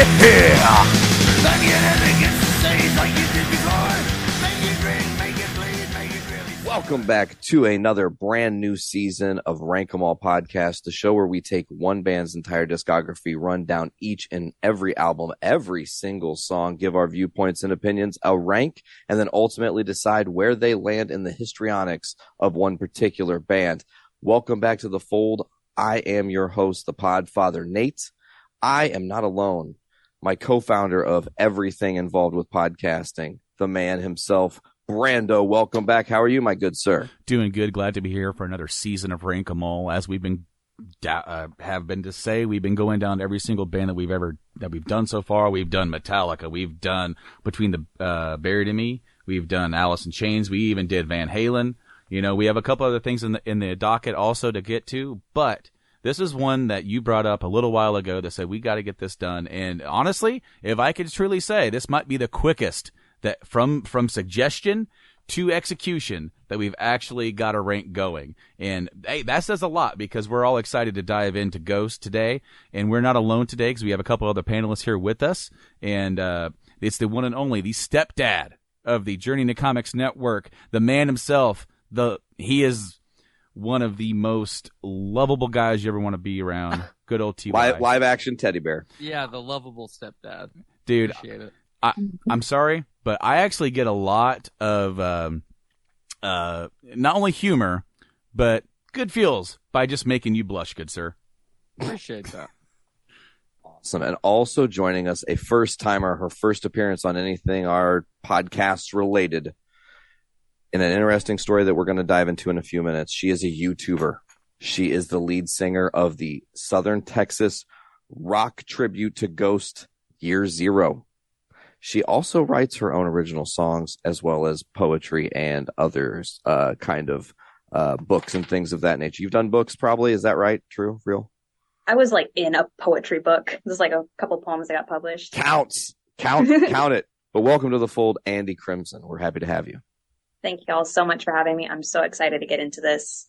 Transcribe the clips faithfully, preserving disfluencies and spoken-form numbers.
Yeah! Welcome back to another brand new season of Rank 'Em All podcast, the show where we take one band's entire discography, run down each and every album, every single song, give our viewpoints and opinions a rank, and then ultimately decide where they land in the histrionics of one particular band. Welcome back to the fold. I am your host, the Podfather Nate. I am not alone. My co-founder of everything involved with podcasting, the man himself, Brando. Welcome back. How are you, my good sir? Doing good. Glad to be here for another season of Rank 'Em All. As we've been uh, have been to say, we've been going down every single band that we've ever that we've done so far. We've done Metallica. We've done Between the uh, Buried and Me. We've done Alice in Chains. We even did Van Halen. You know, we have a couple other things in the in the docket also to get to, but this is one that you brought up a little while ago that said we got to get this done. And honestly, if I could truly say, this might be the quickest that from from suggestion to execution that we've actually got a rank going. And hey, that says a lot because we're all excited to dive into Ghost today. And we're not alone today because we have a couple other panelists here with us. And uh, it's the one and only, the stepdad of the Journey into Comics Network, the man himself. The He is one of the most lovable guys you ever want to be around. Good old T Y. Live, live action teddy bear. Yeah, the lovable stepdad. Dude, Appreciate it. I, I'm sorry, but I actually get a lot of um, uh, not only humor, but good feels by just making you blush, good sir. Appreciate that. Awesome. And also joining us, a first-timer, her first appearance on anything our podcasts related, in an interesting story that we're going to dive into in a few minutes. She is a YouTuber. She is the lead singer of the Southern Texas rock tribute to Ghost, Year Zero. She also writes her own original songs as well as poetry and others uh, kind of uh, books and things of that nature. You've done books probably. Is that right? True? Real? I was like in a poetry book. There's like a couple poems that got published. Counts. Count, count it. But welcome to the fold, Andy Crimson. We're happy to have you. Thank you all so much for having me. I'm so excited to get into this.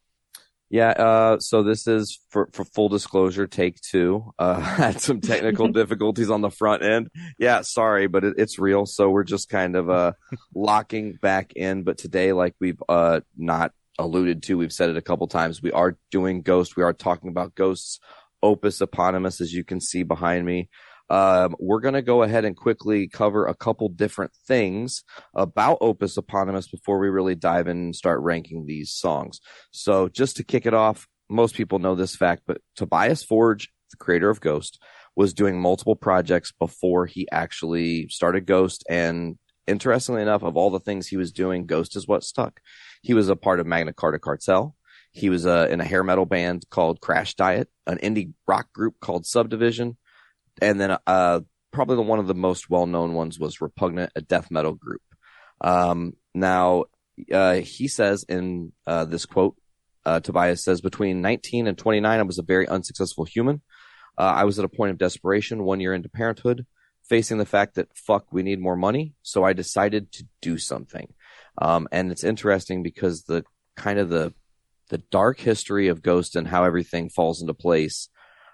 Yeah, uh, so this is, for, for full disclosure, take two. Uh, had some technical difficulties on the front end. Yeah, sorry, but it, it's real. So we're just kind of uh, locking back in. But today, like we've uh, not alluded to, we've said it a couple times, we are doing Ghost. We are talking about Ghost's opus eponymous, as you can see behind me. Um, we're going to go ahead and quickly cover a couple different things about Opus Eponymous before we really dive in and start ranking these songs. So just to kick it off, most people know this fact, but Tobias Forge, the creator of Ghost, was doing multiple projects before he actually started Ghost. And interestingly enough, of all the things he was doing, Ghost is what stuck. He was a part of Magna Carta Cartel. He was uh, in a hair metal band called Crash Diet, an indie rock group called Subdivision. And then uh, probably the, one of the most well-known ones was Repugnant, a death metal group. Um, now, uh, he says in uh, this quote, uh, Tobias says, between nineteen and twenty-nine, I was a very unsuccessful human. Uh, I was at a point of desperation one year into parenthood, facing the fact that, fuck, we need more money. So I decided to do something. Um, and it's interesting because the kind of the the dark history of Ghost and how everything falls into place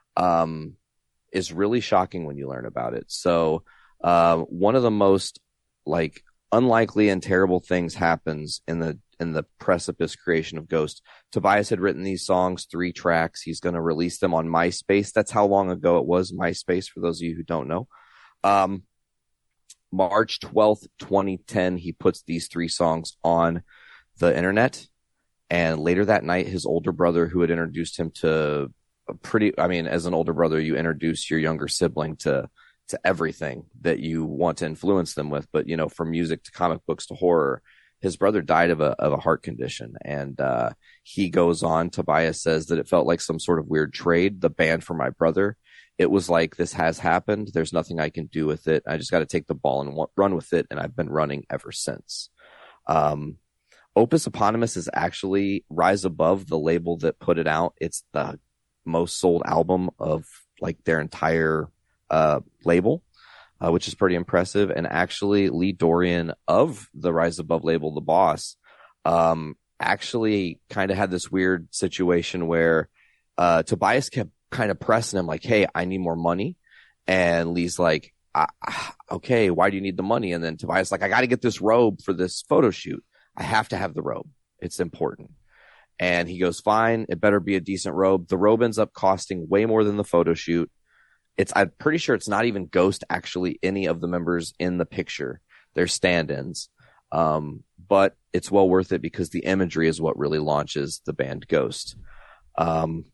um is really shocking when you learn about it. So, uh, one of the most like unlikely and terrible things happens in the, in the precipice creation of Ghost. Tobias had written these songs, three tracks. He's going to release them on MySpace. That's how long ago it was, MySpace, for those of you who don't know. Um, March twelfth, twenty ten, he puts these three songs on the internet. And later that night, his older brother, who had introduced him to pretty, I mean, as an older brother, you introduce your younger sibling to, to everything that you want to influence them with. But, you know, from music to comic books to horror, his brother died of a, of a heart condition. And, uh, he goes on, Tobias says that it felt like some sort of weird trade, the band for my brother. It was like, this has happened. There's nothing I can do with it. I just got to take the ball and w- run with it. And I've been running ever since. Um, Opus Eponymous is actually Rise Above, the label that put it out. It's the most sold album of like their entire uh label, uh, which is pretty impressive. And actually Lee Dorian of the Rise Above label, the boss, um actually kind of had this weird situation where uh Tobias kept kind of pressing him like, hey, I need more money. And Lee's like, I, okay, why do you need the money? And then Tobias like, I got to get this robe for this photo shoot. I have to have the robe. It's important. And he goes, fine, it better be a decent robe. The robe ends up costing way more than the photo shoot. It's, I'm pretty sure it's not even Ghost, actually, any of the members in the picture. They're stand-ins. Um, but it's well worth it because the imagery is what really launches the band Ghost. Um,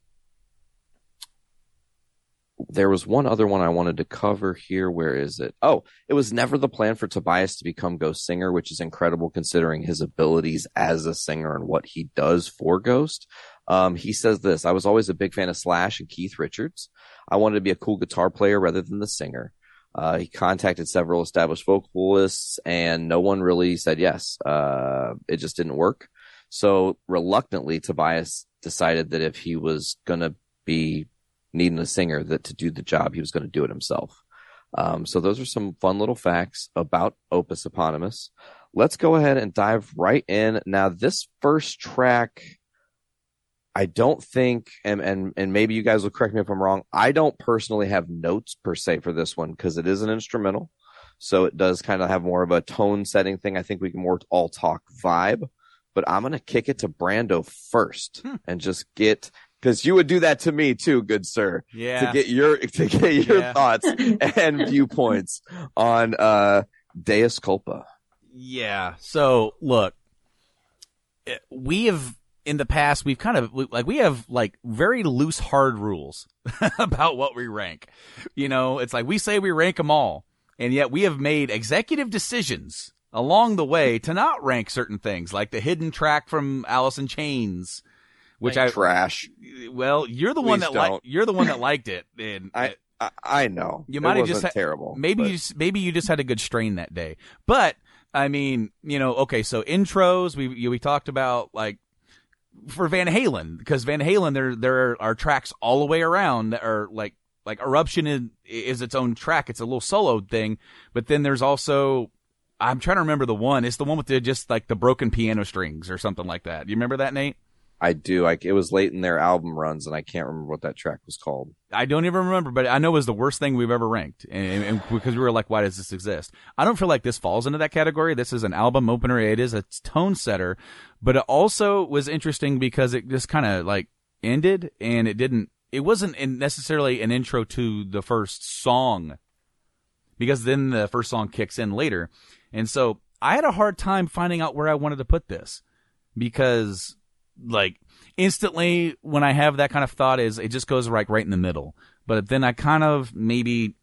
there was one other one I wanted to cover here. Where is it? Oh, it was never the plan for Tobias to become Ghost singer, which is incredible considering his abilities as a singer and what he does for Ghost. Um, he says this: I was always a big fan of Slash and Keith Richards. I wanted to be a cool guitar player rather than the singer. Uh, he contacted several established vocalists and no one really said yes. Uh, it just didn't work. So reluctantly, Tobias decided that if he was going to be needing a singer, that to do the job, he was going to do it himself. Um, so those are some fun little facts about Opus Eponymous. Let's go ahead and dive right in. Now, this first track, I don't think, and, and, and maybe you guys will correct me if I'm wrong, I don't personally have notes per se for this one because it is an instrumental. So it does kind of have more of a tone setting thing. I think we can more all talk vibe, but I'm going to kick it to Brando first hmm. and just get, because you would do that to me too, good sir. Yeah. To get your, to get your yeah. thoughts and viewpoints on, uh, Deus Culpa. Yeah. So look, we have, in the past, we've kind of, like, we have, like, very loose, hard rules about what we rank. You know, it's like we say we rank them all, and yet we have made executive decisions along the way to not rank certain things, like the hidden track from Alice in Chains, which like I trash. Well, you're the Please one that liked. You're the one that liked it. And I, I, I know you might it have just had, terrible. Maybe but... you just, maybe you just had a good strain that day. But I mean, you know, okay, so intros we we talked about, like, for Van Halen, because Van Halen, there there are tracks all the way around that are like like Eruption is, is its own track. It's a little solo thing, but then there's also, I'm trying to remember the one. It's the one with the just like the broken piano strings or something like that. You remember that, Nate? I do. I, it was late in their album runs, and I can't remember what that track was called. I don't even remember, but I know it was the worst thing we've ever ranked, and, and because we were like, why does this exist? I don't feel like this falls into that category. This is an album opener. It is a tone setter, but it also was interesting because it just kind of like ended, and it didn't, it wasn't in necessarily an intro to the first song, because then the first song kicks in later. And so I had a hard time finding out where I wanted to put this, because like instantly when I have that kind of thought is it just goes like right in the middle. But then I kind of maybe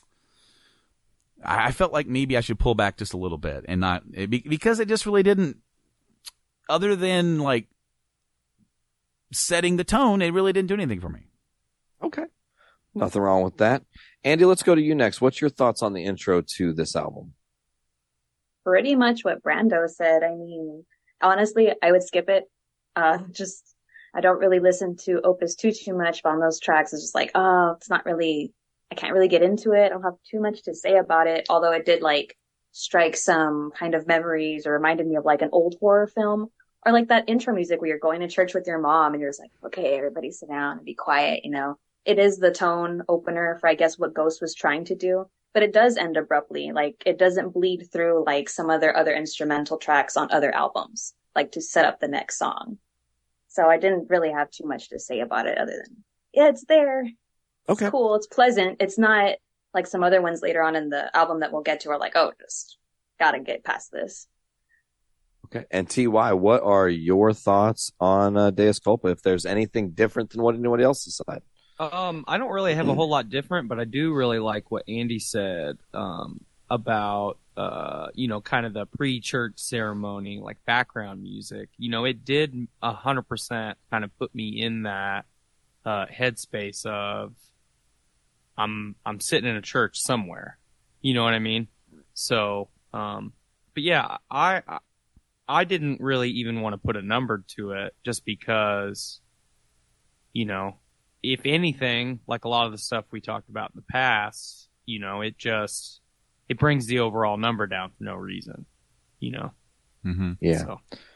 I felt like maybe I should pull back just a little bit and not, because it just really didn't, other than like setting the tone, it really didn't do anything for me. Okay. Nothing wrong with that. Andy, let's go to you next. What's your thoughts on the intro to this album? Pretty much what Brando said. I mean, honestly, I would skip it. Uh, just, I don't really listen to Opus too, too much, but on those tracks, it's just like, oh, it's not really, I can't really get into it. I don't have too much to say about it. Although it did like strike some kind of memories or reminded me of like an old horror film, or like that intro music where you're going to church with your mom and you're just like, okay, everybody sit down and be quiet. You know, it is the tone opener for, I guess, what Ghost was trying to do, but it does end abruptly. Like it doesn't bleed through like some other, other instrumental tracks on other albums, like to set up the next song. So I didn't really have too much to say about it other than, yeah, it's there. It's okay. Cool. It's pleasant. It's not like some other ones later on in the album that we'll get to are like, oh, just gotta get past this. Okay. And T Y, what are your thoughts on uh, Deus Culpa? If there's anything different than what anyone else decided? Um, I don't really have a whole lot different, but I do really like what Andy said um, about, uh, you know, kind of the pre-church ceremony, like background music. You know, it did a hundred percent kind of put me in that uh, headspace of I'm I'm sitting in a church somewhere. You know what I mean? So, um, but yeah, I, I I didn't really even want to put a number to it, just because, you know, if anything, like a lot of the stuff we talked about in the past, you know, it just, it brings the overall number down for no reason, you know? Mm-hmm. Yeah. So.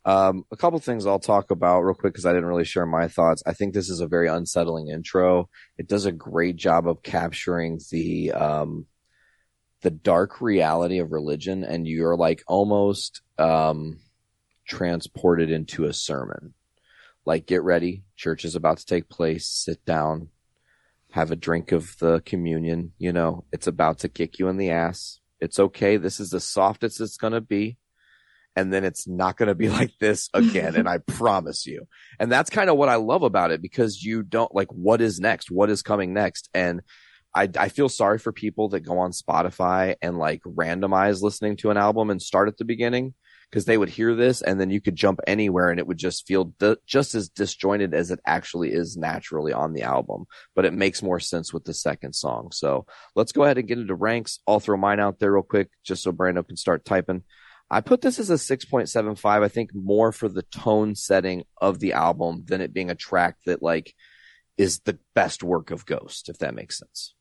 Um, a couple things I'll talk about real quick because I didn't really share my thoughts. I think this is a very unsettling intro. It does a great job of capturing the um, the dark reality of religion, and you're like almost um, transported into a sermon. Like, get ready, church is about to take place. Sit down, have a drink of the communion. You know, it's about to kick you in the ass. It's okay. This is the softest it's gonna be. And then it's not going to be like this again. And I promise you. And that's kind of what I love about it, because you don't like, what is next? What is coming next? And I, I feel sorry for people that go on Spotify and like randomize listening to an album and start at the beginning, because they would hear this and then you could jump anywhere and it would just feel di- just as disjointed as it actually is naturally on the album. But it makes more sense with the second song. So let's go ahead and get into ranks. I'll throw mine out there real quick just so Brando can start typing. I put this as a six point seven five, I think more for the tone setting of the album than it being a track that like is the best work of Ghost, if that makes sense.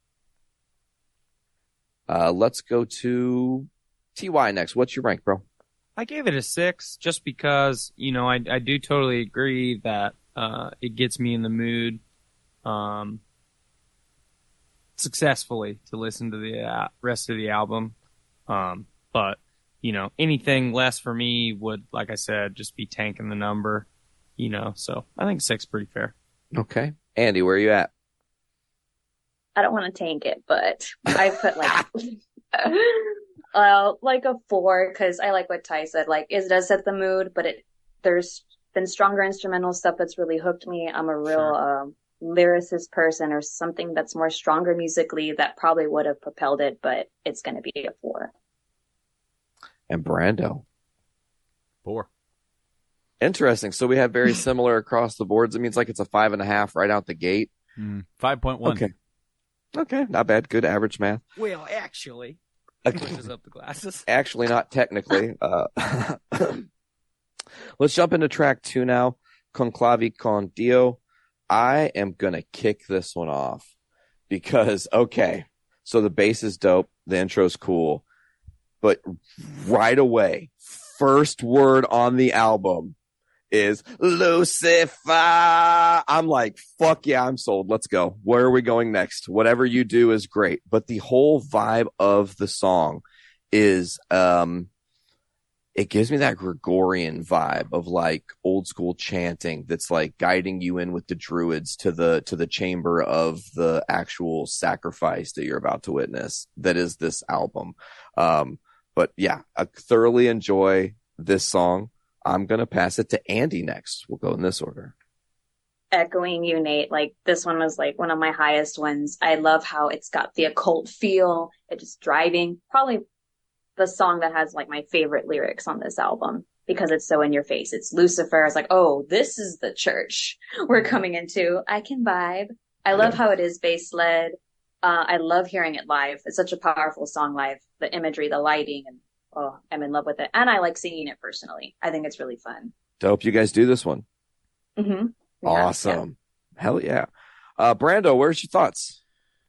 Uh, let's go to T Y next. What's your rank, bro? I gave it a six just because, you know, I, I do totally agree that uh, it gets me in the mood um, successfully to listen to the uh, rest of the album. Um, but You know, anything less for me would, like I said, just be tanking the number, you know, so I think six is pretty fair. Okay. Andy, where are you at? I don't want to tank it, but I put like, uh, like a four, because I like what Ty said. Like, it does set the mood, but it there's been stronger instrumental stuff that's really hooked me. I'm a real Sure. um, lyricist person, or something that's more stronger musically that probably would have propelled it, but it's going to be a four. And Brando. Four. Interesting. So we have very similar across the boards. It means like it's a five and a half right out the gate. Mm, five point one. Okay. Okay. Not bad. Good average math. Well, actually, pushes up the glasses. Actually, not technically. Uh, let's jump into track two now. Conclavi con Dio. I am going to kick this one off because, okay, so the bass is dope. The intro's cool. But right away, first word on the album is Lucifer. I'm like, fuck yeah, I'm sold. Let's go. Where are we going next? Whatever you do is great. But the whole vibe of the song is, um, it gives me that Gregorian vibe of like old school chanting that's like guiding you in with the druids to the, to the chamber of the actual sacrifice that you're about to witness. That is this album. Um, But yeah, I thoroughly enjoy this song. I'm going to pass it to Andy next. We'll go in this order. Echoing you, Nate, like this one was like one of my highest ones. I love how it's got the occult feel. It's just driving. Probably the song that has like my favorite lyrics on this album because it's so in your face. It's Lucifer. It's like, oh, this is the church we're coming into. I can vibe. I love Yeah. how it is bass led. Uh, I love hearing it live. It's such a powerful song live. The imagery, the lighting, and oh, I'm in love with it. And I like singing it personally. I think it's really fun. Dope. You guys do this one. Mm-hmm. Yeah, Awesome. Hell yeah. Uh, Brando, where's your thoughts?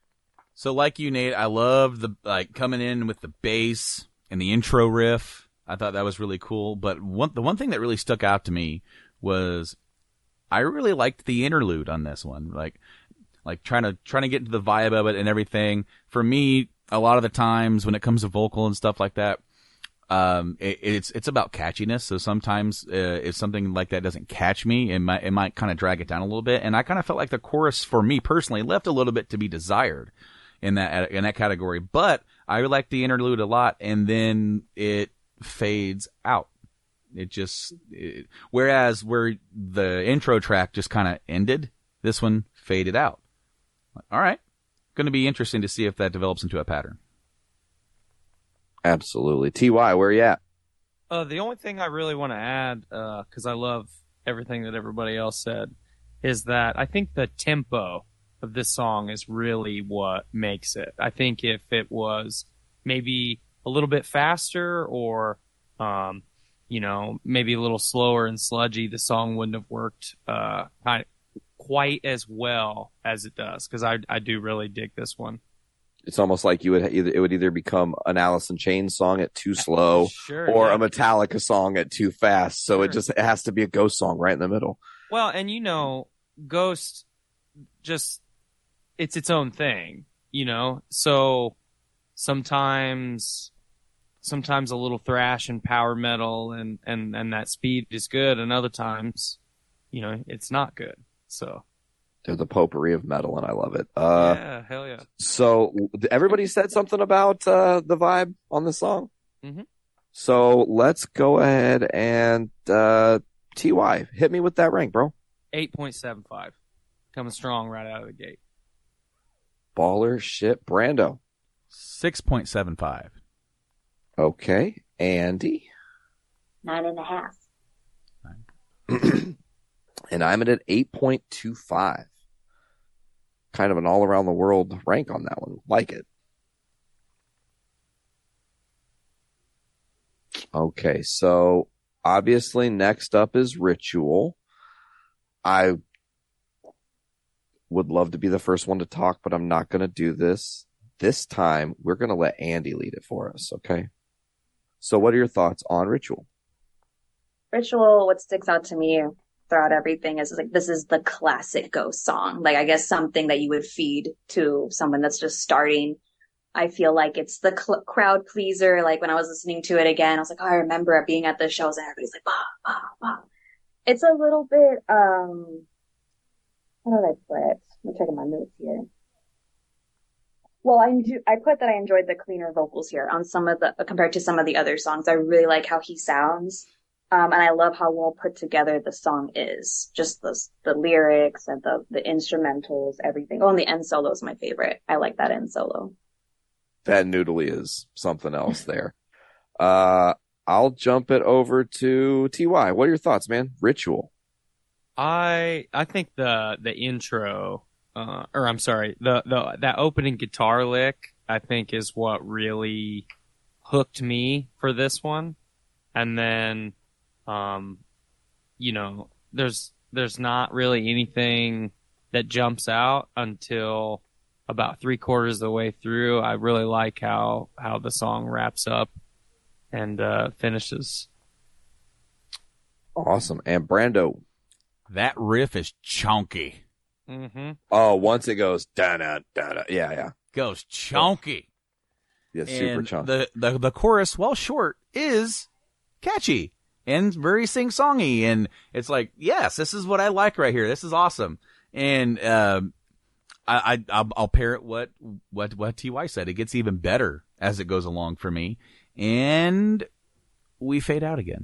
So like you, Nate, I love the like coming in with the bass and the intro riff. I thought that was really cool. But one the one thing that really stuck out to me was I really liked the interlude on this one. Like like trying to trying to get into the vibe of it and everything. For me, a lot of the times when it comes to vocal and stuff like that, um, it, it's it's about catchiness. So sometimes uh, if something like that doesn't catch me, it might it might kind of drag it down a little bit. And I kind of felt like the chorus for me personally left a little bit to be desired in that in that category. But I like the interlude a lot, and then it fades out. It just it, whereas where the intro track just kind of ended, this one faded out. All right. Going to be interesting to see if that develops into a pattern. Absolutely. T Y, where are you at? Uh, the only thing I really want to add, uh, cause I love everything that everybody else said, is that I think the tempo of this song is really what makes it. I think if it was maybe a little bit faster or, um, you know, maybe a little slower and sludgy, the song wouldn't have worked, uh, kind quite as well as it does, because I I do really dig this one. It's almost like you would either it would either become an Alice in Chains song at too slow, Sure, or yeah. a Metallica song at too fast. So Sure. it just it has to be a Ghost song right in the middle. Well, and you know, Ghost just it's its own thing, you know. So sometimes sometimes a little thrash and power metal and and and that speed is good, and other times, you know, it's not good. So They're the potpourri of metal, and I love it. Uh, yeah, hell yeah. So everybody said something about uh, the vibe on the song. Mhm. So let's go ahead and uh, T Y, hit me with that rank, bro. eight point seven five. Coming strong right out of the gate. Baller shit, Brando. six point seven five. Okay, Andy. Nine and a half. And I'm at an eight point two five. Kind of an all around the world rank on that one. Like it. Okay, so obviously next up is Ritual. I would love to be the first one to talk, but I'm not going to do this. This time, we're going to let Andy lead it for us, okay? So what are your thoughts on Ritual? Ritual, what sticks out to me throughout everything is like, this is the classic Ghost song. Like, I guess something that you would feed to someone that's just starting. I feel like it's the cl- crowd pleaser. Like when I was listening to it again, I was like, oh, I remember being at the shows and everybody's like, bah, bah, bah. It's a little bit, um, how did I put it? Let me check my notes here. Well, I do, I put that I enjoyed the cleaner vocals here on some of the, compared to some of the other songs. I really like how he sounds. Um, and I love how well put together the song is. Just the, the lyrics and the, the instrumentals, everything. Oh, and the end solo is my favorite. I like that end solo. That noodly is something else there. Uh, I'll jump it over to T Y. What are your thoughts, man? Ritual. I I think the the intro, uh, or I'm sorry, the the that opening guitar lick, I think is what really hooked me for this one. And then, um, you know, there's there's not really anything that jumps out until about three quarters of the way through. I really like how how the song wraps up and uh, finishes. Awesome. And Brando. That riff is chunky. Mm-hmm. Oh, once it goes da da da da. Yeah, yeah. Goes chunky. Yeah, super And chunky. the, the the chorus, while short, is catchy and very sing-songy. And it's like, yes, this is what I like right here. This is awesome. And um, I, I I'll, I'll parrot what what what T Y said. It gets even better as it goes along for me, and we fade out again.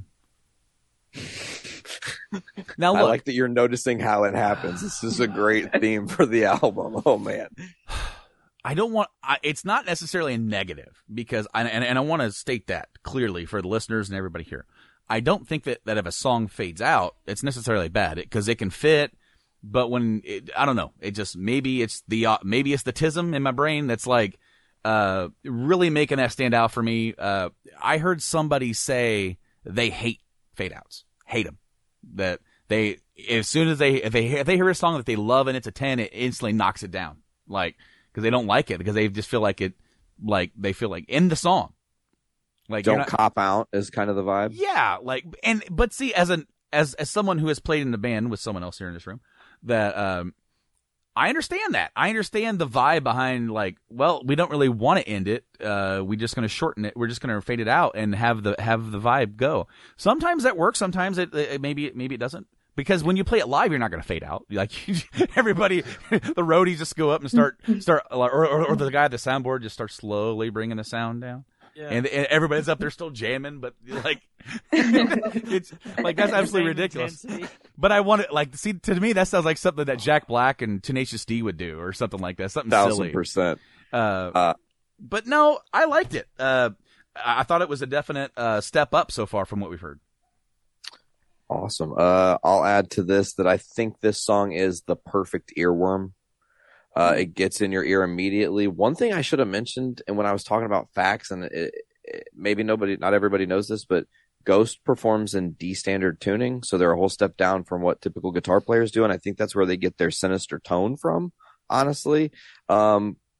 Now look, I like that you're noticing how it happens. This is a great theme for the album. Oh man. I don't want, I, it's not necessarily a negative because I, and, and I want to state that clearly for the listeners and everybody here. I don't think that, that if a song fades out, it's necessarily bad because it, it can fit, but when it, I don't know, it just, maybe it's the, uh, maybe it's the tism in my brain that's like, uh, really making that stand out for me. Uh, I heard somebody say they hate fade outs, hate them. That they, as soon as they, if they, if they hear a song that they love and it's a ten, it instantly knocks it down. Like, because they don't like it, because they just feel like it, like, they feel like in the song. Like, Don't not, cop out is kind of the vibe. yeah, like, and, but see, as an, as, as someone who has played in a band with someone else here in this room, that, um, I understand that. I understand the vibe behind, like, well, we don't really want to end it. Uh, we're just going to shorten it. We're just going to fade it out and have the have the vibe go. Sometimes that works. Sometimes it, it maybe maybe it doesn't. Because when you play it live, you're not going to fade out. Like everybody, the roadies just go up and start start, or, or, or the guy at the soundboard just starts slowly bringing the sound down. Yeah. And, and everybody's up there still jamming, but like, it's like, that's absolutely ridiculous. Intensity. But I want to, like, see, to me, that sounds like something that Jack Black and Tenacious D would do or something like that. Something Thousand silly. percent. Uh, uh, but no, I liked it. Uh, I thought it was a definite, uh, step up so far from what we've heard. Awesome. Uh, I'll add to this that I think this song is the perfect earworm. Uh, it gets in your ear immediately. One thing I should have mentioned, and when I was talking about facts, and it, it, maybe nobody, not everybody knows this, but Ghost performs in D standard tuning, so they're a whole step down from what typical guitar players do, and I think that's where they get their sinister tone from, honestly. Um,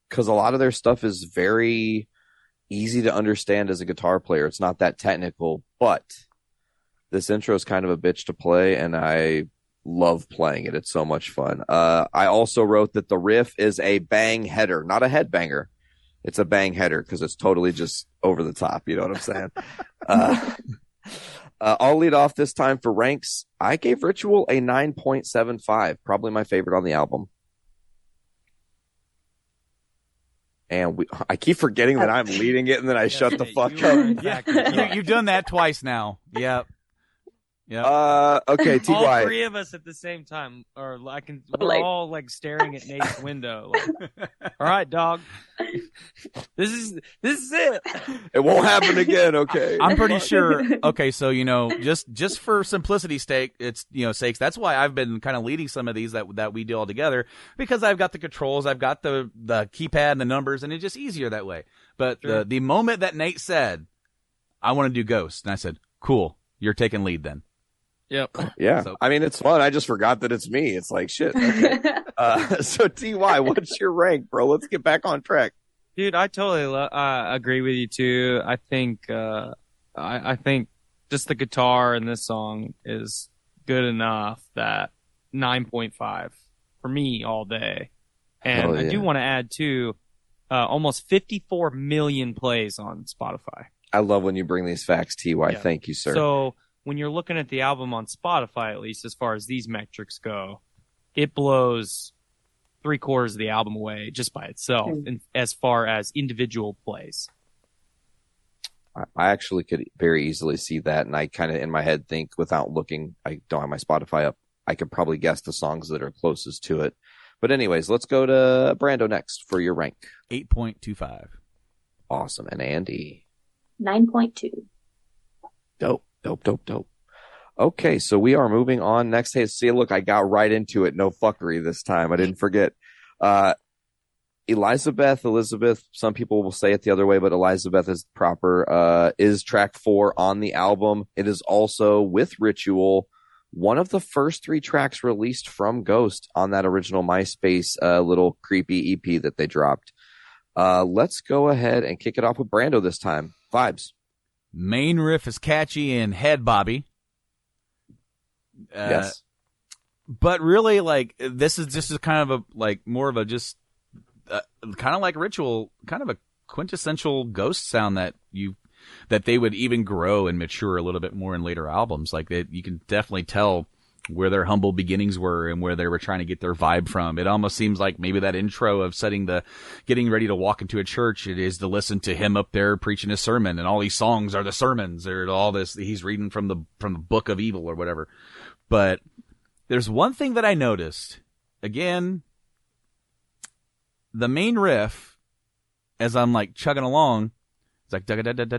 because a lot of their stuff is very easy to understand as a guitar player. It's not that technical, but this intro is kind of a bitch to play, and I love playing it. It's so much fun. Uh, I also wrote that the riff is a bang header, not a headbanger. It's a bang header because it's totally just over the top. You know what I'm saying? uh, uh, I'll lead off this time for ranks. I gave Ritual a nine point seven five, probably my favorite on the album. And we, I keep forgetting that I'm leading it, and then I Yeah, shut the you fuck are up. in fact- you, you've done that twice now. Yep. Yep. Uh, okay, T all Y. three of us at the same time, or I can. We're Like- all like staring at Nate's window. Like, all right, dog. This is this is it. It won't happen again. Okay. I'm pretty sure. Okay, so you know, just just for simplicity's sake, it's you know sakes. That's why I've been kind of leading some of these that that we do all together, because I've got the controls, I've got the the keypad and the numbers, and it's just easier that way. But Sure. the the moment that Nate said, "I want to do Ghost," and I said, "Cool, you're taking lead then." Yep. Yeah. So- I mean, it's fun. I just forgot that it's me. It's like shit. Okay. Uh, so T Y, what's your rank, bro? Let's get back on track. Dude, I totally lo- uh, agree with you too. I think uh, I, I think just the guitar in this song is good enough that nine point five for me all day. And Hell I do yeah. want to add too, uh, almost fifty-four million plays on Spotify. I love when you bring these facts, T Y. Yeah. Thank you, sir. So when you're looking at the album on Spotify, at least as far as these metrics go, it blows three quarters of the album away just by itself, Mm. and as far as individual plays. I, I actually could very easily see that, and I kind of in my head think, without looking, I don't have my Spotify up, I could probably guess the songs that are closest to it. But anyways, let's go to Brando next for your rank. Eight point two five. Awesome. And Andy. nine point two. Dope, dope, dope, dope. Okay, so we are moving on next. Hey, see, look, I got right into it. No fuckery this time. I didn't forget. Uh, Elizabeth, Elizabeth, some people will say it the other way, but Elizabeth is proper, uh, is track four on the album. It is also with Ritual, one of the first three tracks released from Ghost on that original MySpace, uh, little creepy E P that they dropped. Uh, let's go ahead and kick it off with Brando this time. Vibes. Main riff is catchy and head bobby. Uh, Yes. But really, like, this is just a kind of a, like, more of a just, uh, kind of like Ritual, kind of a quintessential Ghost sound that you, that they would even grow and mature a little bit more in later albums. Like, that you can definitely tell where their humble beginnings were and where they were trying to get their vibe from. It almost seems like maybe that intro of setting the, getting ready to walk into a church, it is to listen to him up there preaching a sermon, and all these songs are the sermons, or all this, he's reading from the, from the book of evil or whatever. But there's one thing that I noticed. Again, the main riff, as I'm like chugging along, it's like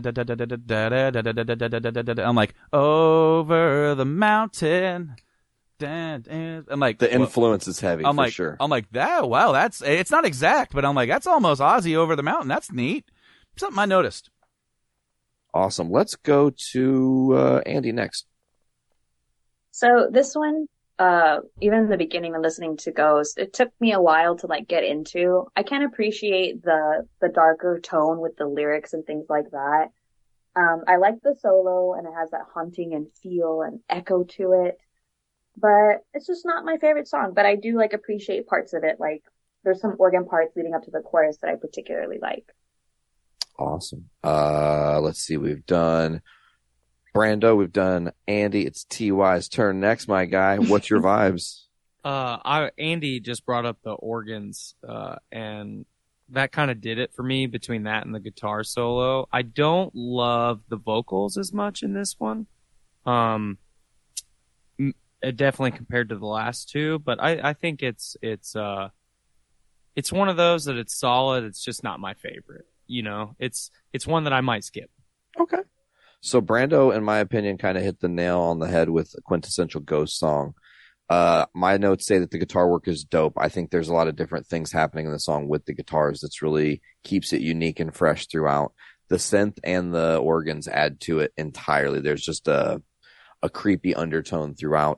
I'm like, over the mountain. I'm like, The well, influence is heavy, I'm for like, sure. I'm like, that. Wow, that's. It's not exact, but I'm like, that's almost Ozzy over the mountain. That's neat. Something I noticed. Awesome. Let's go to uh, Andy next. So this one, uh, even in the beginning of listening to Ghost, it took me a while to like get into. I can appreciate the the darker tone with the lyrics and things like that. Um, I like the solo, and it has that haunting and feel and echo to it. But it's just not my favorite song. But I do like appreciate parts of it. Like there's some organ parts leading up to the chorus that I particularly like. Awesome. Uh, let's see. We've done Brando. We've done Andy. It's T Y's turn next, my guy. What's your vibes? Uh, I Andy just brought up the organs, uh, and that kind of did it for me between that and the guitar solo. I don't love the vocals as much in this one. Um, m- it definitely compared to the last two, but I, I think it's, it's, uh, it's one of those that it's solid. It's just not my favorite. You know, it's, it's one that I might skip. Okay. So Brando, in my opinion, kind of hit the nail on the head with a quintessential Ghost song. Uh, my notes say that the guitar work is dope. I think there's a lot of different things happening in the song with the guitars that's really keeps it unique and fresh throughout. The synth and the organs add to it entirely. There's just a, a creepy undertone throughout.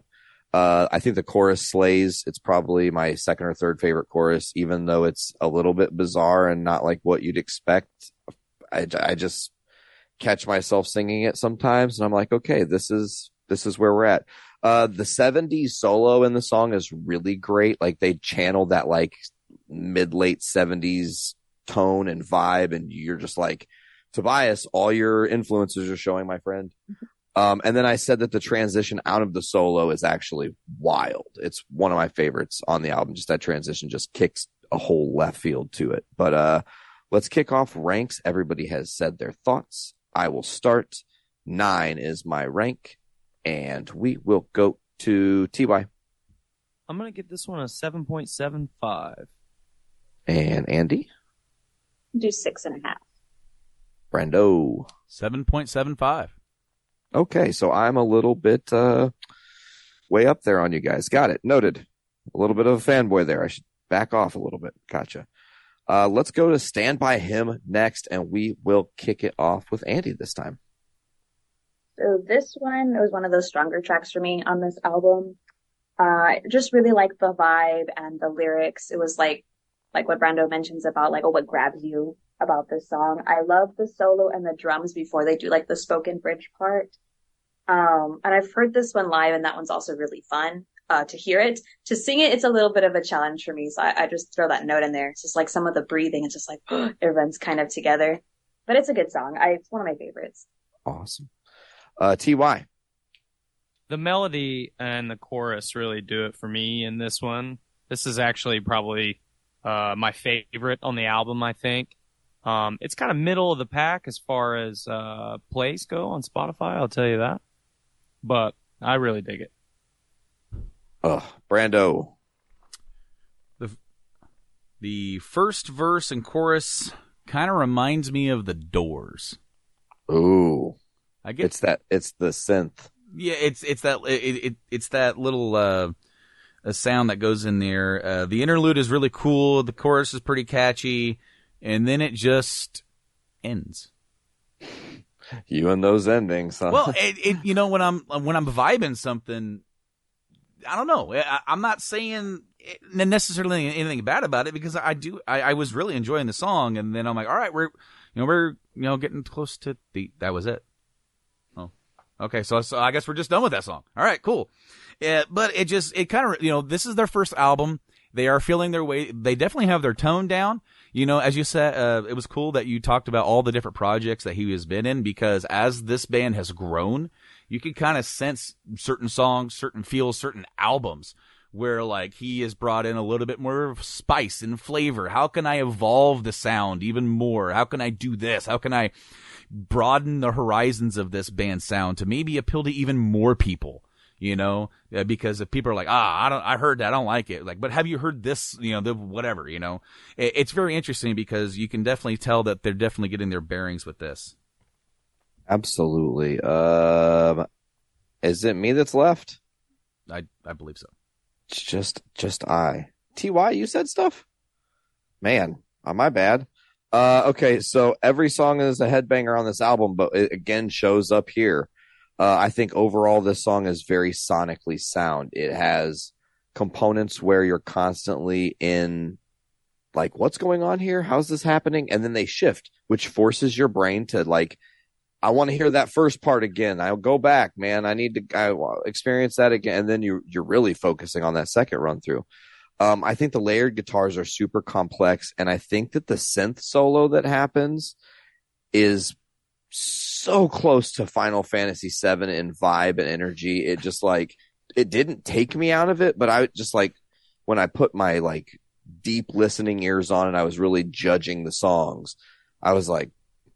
Uh, I think the chorus slays. It's probably my second or third favorite chorus, even though it's a little bit bizarre and not like what you'd expect. I, I just catch myself singing it sometimes, and I'm like, okay, this is this is where we're at. Uh, the seventies solo in the song is really great. Like they channeled that like mid late seventies tone and vibe, and you're just like, Tobias, all your influences are showing, my friend. Um, and then I said that the transition out of the solo is actually wild. It's one of my favorites on the album. Just that transition just kicks a whole left field to it. But uh, let's kick off ranks. Everybody has said their thoughts. I will start. Nine is my rank, and we will go to T Y. I'm going to give this one a seven point seven five. And Andy? Do six and a half. Brando? seven point seven five. Okay, so I'm a little bit uh, way up there on you guys. Got it. Noted. A little bit of a fanboy there. I should back off a little bit. Gotcha. Uh, let's go to Stand By Him next, and we will kick it off with Andy this time. So this one was one of those stronger tracks for me on this album. Uh, I just really like the vibe and the lyrics. It was like, like what Brando mentions about like, oh, what grabs you about this song. I love the solo and the drums before they do like the spoken bridge part. Um, and I've heard this one live, and that one's also really fun, uh, to hear it. To sing it, it's a little bit of a challenge for me. So I, I just throw that note in there. It's just like some of the breathing. It's just like, it runs kind of together, but it's a good song. I, it's one of my favorites. Awesome. Uh, T Y. The melody and the chorus really do it for me in this one. This is actually probably, uh, my favorite on the album, I think. Um, it's kind of middle of the pack as far as, uh, plays go on Spotify. I'll tell you that. But I really dig it. Oh, Brando. The the first verse and chorus kind of reminds me of The Doors. Ooh, I get it's that. It's the synth. Yeah, it's it's that it, it it's that little uh, a sound that goes in there. Uh, the interlude is really cool. The chorus is pretty catchy, and then it just ends. You and those endings, huh? Well, it, it you know when I'm when I'm vibing something, I don't know. I, I'm not saying necessarily anything bad about it, because I do. I, I was really enjoying the song, and then I'm like, all right, we're you know we're you know getting close to the. That was it. Oh, okay. So, so I guess we're just done with that song. All right, cool. Yeah, but it just it kind of you know this is their first album. They are feeling their way. They definitely have their tone down. You know, as you said, uh, it was cool that you talked about all the different projects that he has been in, because as this band has grown, you can kind of sense certain songs, certain feels, certain albums where like he has brought in a little bit more spice and flavor. How can I evolve the sound even more? How can I do this? How can I broaden the horizons of this band sound to maybe appeal to even more people? You know, uh, because if people are like, ah, I don't, I heard that, I don't like it. Like, but have you heard this? You know, the whatever. You know, it, it's very interesting because you can definitely tell that they're definitely getting their bearings with this. Absolutely. Um, is it me that's left? I I believe so. It's just just I. T Y, you said stuff. Man, uh, my bad. Uh, okay, so every song is a headbanger on this album, but it again shows up here. Uh, I think overall this song is very sonically sound. It has components where you're constantly in, like, what's going on here? How's this happening? And then they shift, which forces your brain to, like, I want to hear that first part again. I'll go back, man. I need to I experience that again. And then you, you're really focusing on that second run through. Um, I think the layered guitars are super complex. And I think that the synth solo that happens is so close to Final Fantasy seven in vibe and energy. It just like, it didn't take me out of it, but I just like, when I put my like deep listening ears on and I was really judging the songs, I was like,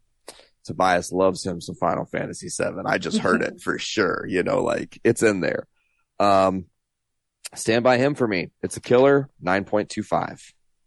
Tobias loves him some Final Fantasy seven. I just heard it for sure. You know, like it's in there. Um, Stand By Him for me. It's a killer. nine point two five.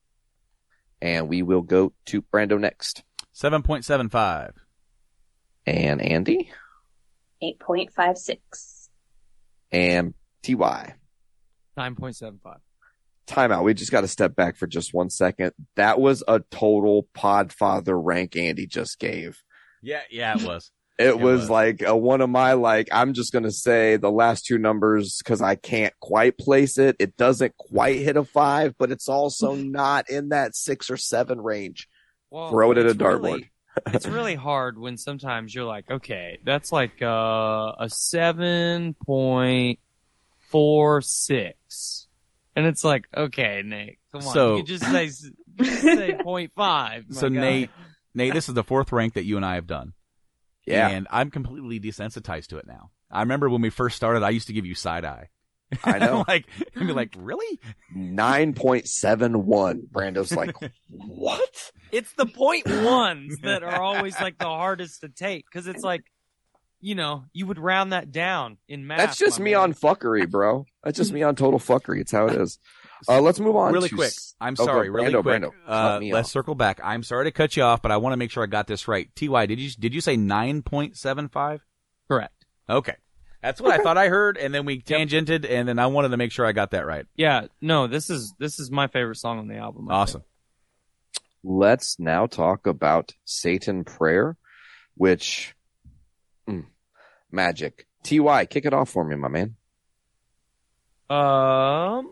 And we will go to Brando next. seven point seven five. And Andy? eight point five six. And T Y? nine point seven five. Timeout. We just got to step back for just one second. That was a total Podfather rank Andy just gave. Yeah, yeah, it was. It, was, was. like a, one of my, like, I'm just going to say the last two numbers because I can't quite place it. It doesn't quite hit a five, but it's also not in that six or seven range. Well, Throw it at a it's dartboard. really- it's really hard when sometimes you're like, okay, that's like uh, a seven point four six, and it's like, okay, Nate, come on, So- you could just say just say point five. my So guy. Nate, Nate, this is the fourth rank that you and I have done. Yeah, And I'm completely desensitized to it now. I remember when we first started, I used to give you side eye. I know. like, I'd be like, really? nine point seven one. Brando's like, what? it's the point ones that are always like the hardest to take because it's like, you know, you would round that down in math. That's just my me man. on fuckery, bro. That's just me on total fuckery. It's how it is. Uh, let's move on. Really to quick. s- I'm Oh, go, sorry. really Brando, quick. Brando, uh, cut me let's off. circle back. I'm sorry to cut you off, but I want to make sure I got this right. T Y, did you did you say nine point seven five? Correct. Okay. That's what I thought I heard, and then we tangented, and then I wanted to make sure I got that right. Yeah, no, this is this is my favorite song on the album. I Awesome. Let's now talk about Satan Prayer, which mm, magic. T Y, kick it off for me, my man. think. Um,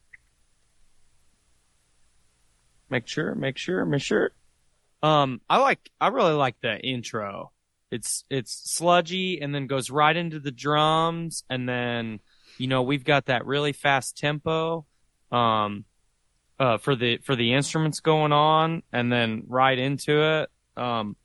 make sure, make sure, make sure. Um, I like, I really like the intro. It's it's sludgy and then goes right into the drums, and then you know we've got that really fast tempo, um, uh, for the for the instruments going on, and then right into it. Um,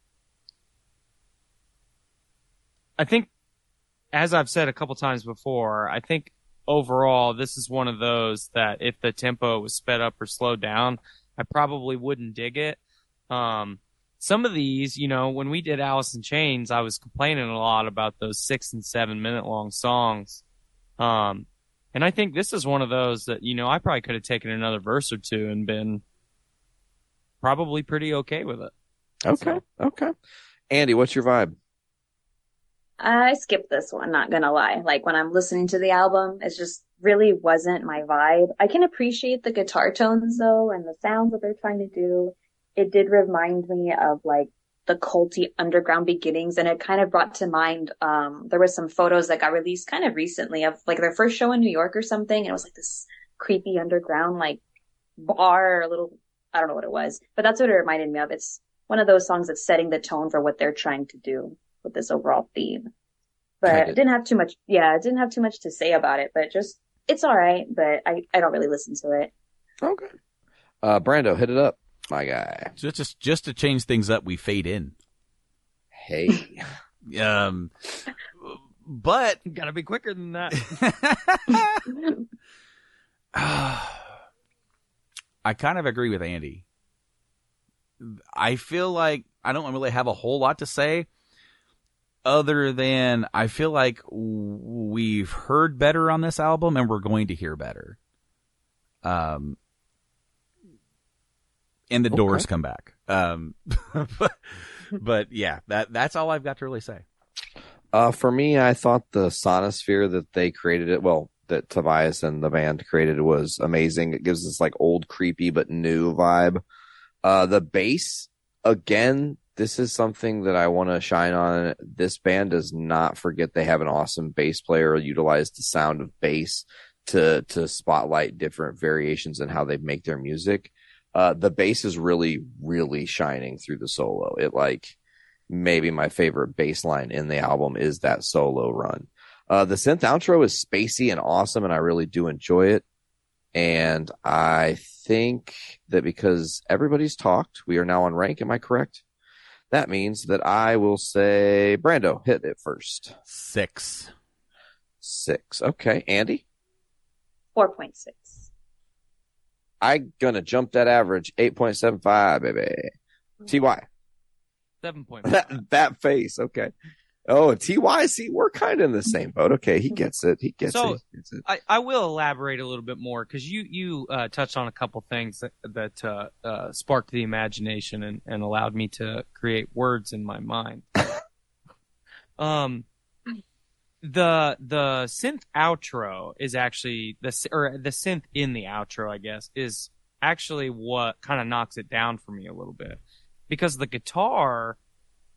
I think, as I've said a couple times before, I think overall this is one of those that if the tempo was sped up or slowed down, I probably wouldn't dig it. Um, some of these, you know, when we did Alice in Chains, I was complaining a lot about those six and seven minute long songs. Um, and I think this is one of those that, you know, I probably could have taken another verse or two and been probably pretty okay with it. Okay, okay. Andy, what's your vibe? I skipped this one, not gonna lie. Like when I'm listening to the album, it just really wasn't my vibe. I can appreciate the guitar tones though and the sounds that they're trying to do. It did remind me of like the culty underground beginnings, and it kind of brought to mind, um, there was some photos that got released kind of recently of like their first show in New York or something, and it was like this creepy underground like bar or little, I don't know what it was, but that's what it reminded me of. It's one of those songs that's setting the tone for what they're trying to do with this overall theme. But Kinda. I didn't have too much, yeah, I didn't have too much to say about it, but just, it's alright, but I, I don't really listen to it. Okay. Uh, Brando, hit it up, my guy. Just, just just to change things up, we fade in. Hey. Um, but Gotta be quicker than that. I kind of agree with Andy. I feel like I don't really have a whole lot to say other than I feel like we've heard better on this album and we're going to hear better. Um, and the Okay. Doors come back. Um, but, but yeah, that that's all I've got to really say. Uh, for me, I thought the sonosphere that they created it, well, that Tobias and the band created was amazing. It gives this like old creepy but new vibe. Uh, the bass, again, this is something that I want to shine on. This band does not forget they have an awesome bass player, utilize the sound of bass to, to spotlight different variations in how they make their music. Uh, the bass is really, really shining through the solo. It like, maybe my favorite bass line in the album is that solo run. Uh, the synth outro is spacey and awesome, and I really do enjoy it. And I think that because everybody's talked, we are now on rank. Am I correct? That means that I will say, Brando, hit it first. Six. Six. Okay. Andy? four point six. I'm going to jump that average. eight point seven five, baby. T Y. Seven point That, that face. Okay. Oh, T Y, see, we're kind of in the same boat. Okay. He gets it. He gets So- it. He gets it. I, I will elaborate a little bit more because you you uh, touched on a couple things that that uh, uh, sparked the imagination and, and allowed me to create words in my mind. um, the the synth outro is actually the s- or the synth in the outro, I guess, is actually what kind of knocks it down for me a little bit because the guitar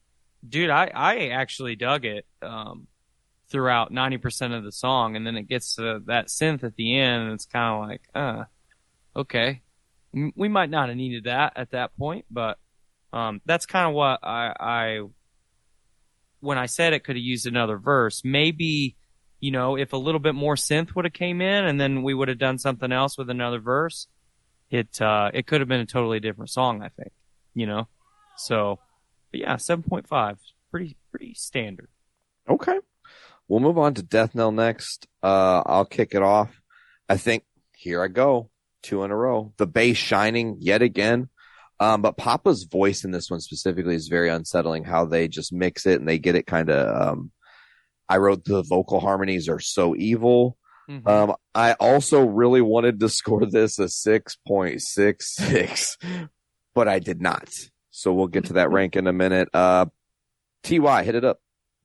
dude, I, I actually dug it um, throughout ninety percent of the song, and then it gets to that synth at the end, and it's kind of like, uh, okay. We might not have needed that at that point, but um, that's kind of what I, I, when I said it could have used another verse, maybe, you know, if a little bit more synth would have came in and then we would have done something else with another verse, it, uh, it could have been a totally different song, I think, you know? So, but yeah, seven point five, pretty, pretty standard. Okay. We'll move on to Death Knell next. Uh, I'll kick it off. I think, here I go. Two in a row. The bass shining yet again. Um, but Papa's voice in this one specifically is very unsettling, how they just mix it and they get it kind of, um, I wrote the vocal harmonies are so evil. Mm-hmm. Um, I also really wanted to score this a six point six six, but I did not. So we'll get to that rank in a minute. Uh, T Y, hit it up.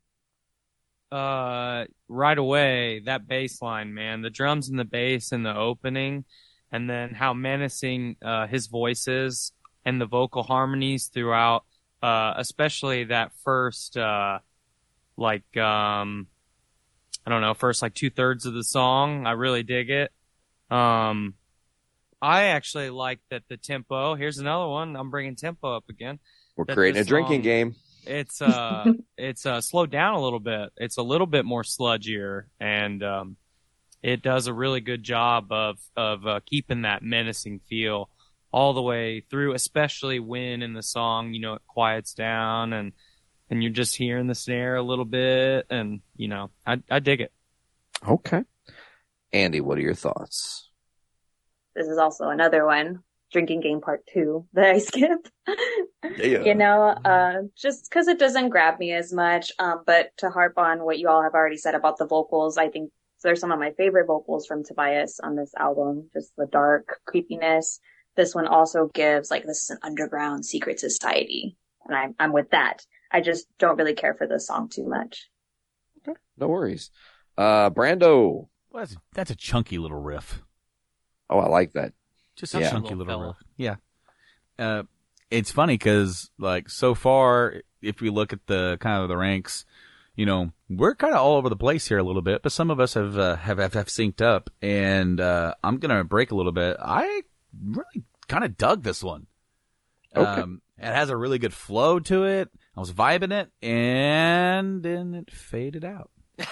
Uh, right away, that bass line, man, the drums and the bass in the opening, and then how menacing uh, his voice is and the vocal harmonies throughout, uh, especially that first, uh, like, um, I don't know, first like two thirds of the song. I really dig it. Um, I actually like that the tempo, here's another one. I'm bringing tempo up again. We're creating a drinking song, game. It's, uh, it's, uh, slowed down a little bit. It's a little bit more sludgier, and, um, it does a really good job of, of, uh, keeping that menacing feel all the way through, especially when in the song, you know, it quiets down and, and you're just hearing the snare a little bit, and, you know, I, I dig it. Okay. Andy, what are your thoughts? This is also another one, drinking game part two, that I skipped. Yeah. You know, uh, just because it doesn't grab me as much. Um, but to harp on what you all have already said about the vocals, I think they're some of my favorite vocals from Tobias on this album. Just the dark creepiness. This one also gives, like, this is an underground secret society. And I'm, I'm with that. I just don't really care for this song too much. Okay. No worries. Uh, Brando. Well, that's, that's a chunky little riff. Oh, I like that. Just a yeah. chunky little, little riff. Yeah. Uh, it's funny because, like, so far, if we look at the kind of the ranks, you know, we're kind of all over the place here a little bit, but some of us have uh, have, have have synced up, and uh, I'm gonna break a little bit. I really kind of dug this one. Okay. Um, it has a really good flow to it. I was vibing it, and then it faded out.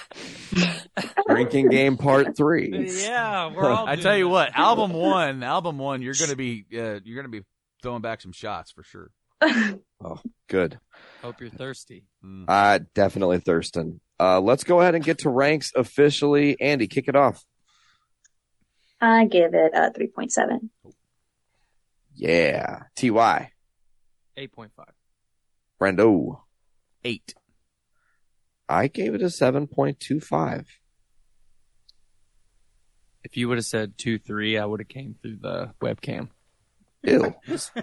Drinking game part three. Yeah, we're all. I tell you what, album one, album one, you're gonna be uh, you're gonna be throwing back some shots for sure. Oh, good. Hope you're thirsty. Mm. Uh, definitely thirsting. Uh, let's go ahead and get to ranks officially. Andy, kick it off. I give it a three point seven. Yeah. T Y. eight point five. Brando. Eight. I gave it a seven point two five. If you would have said two three, I would have came through the webcam. Ew.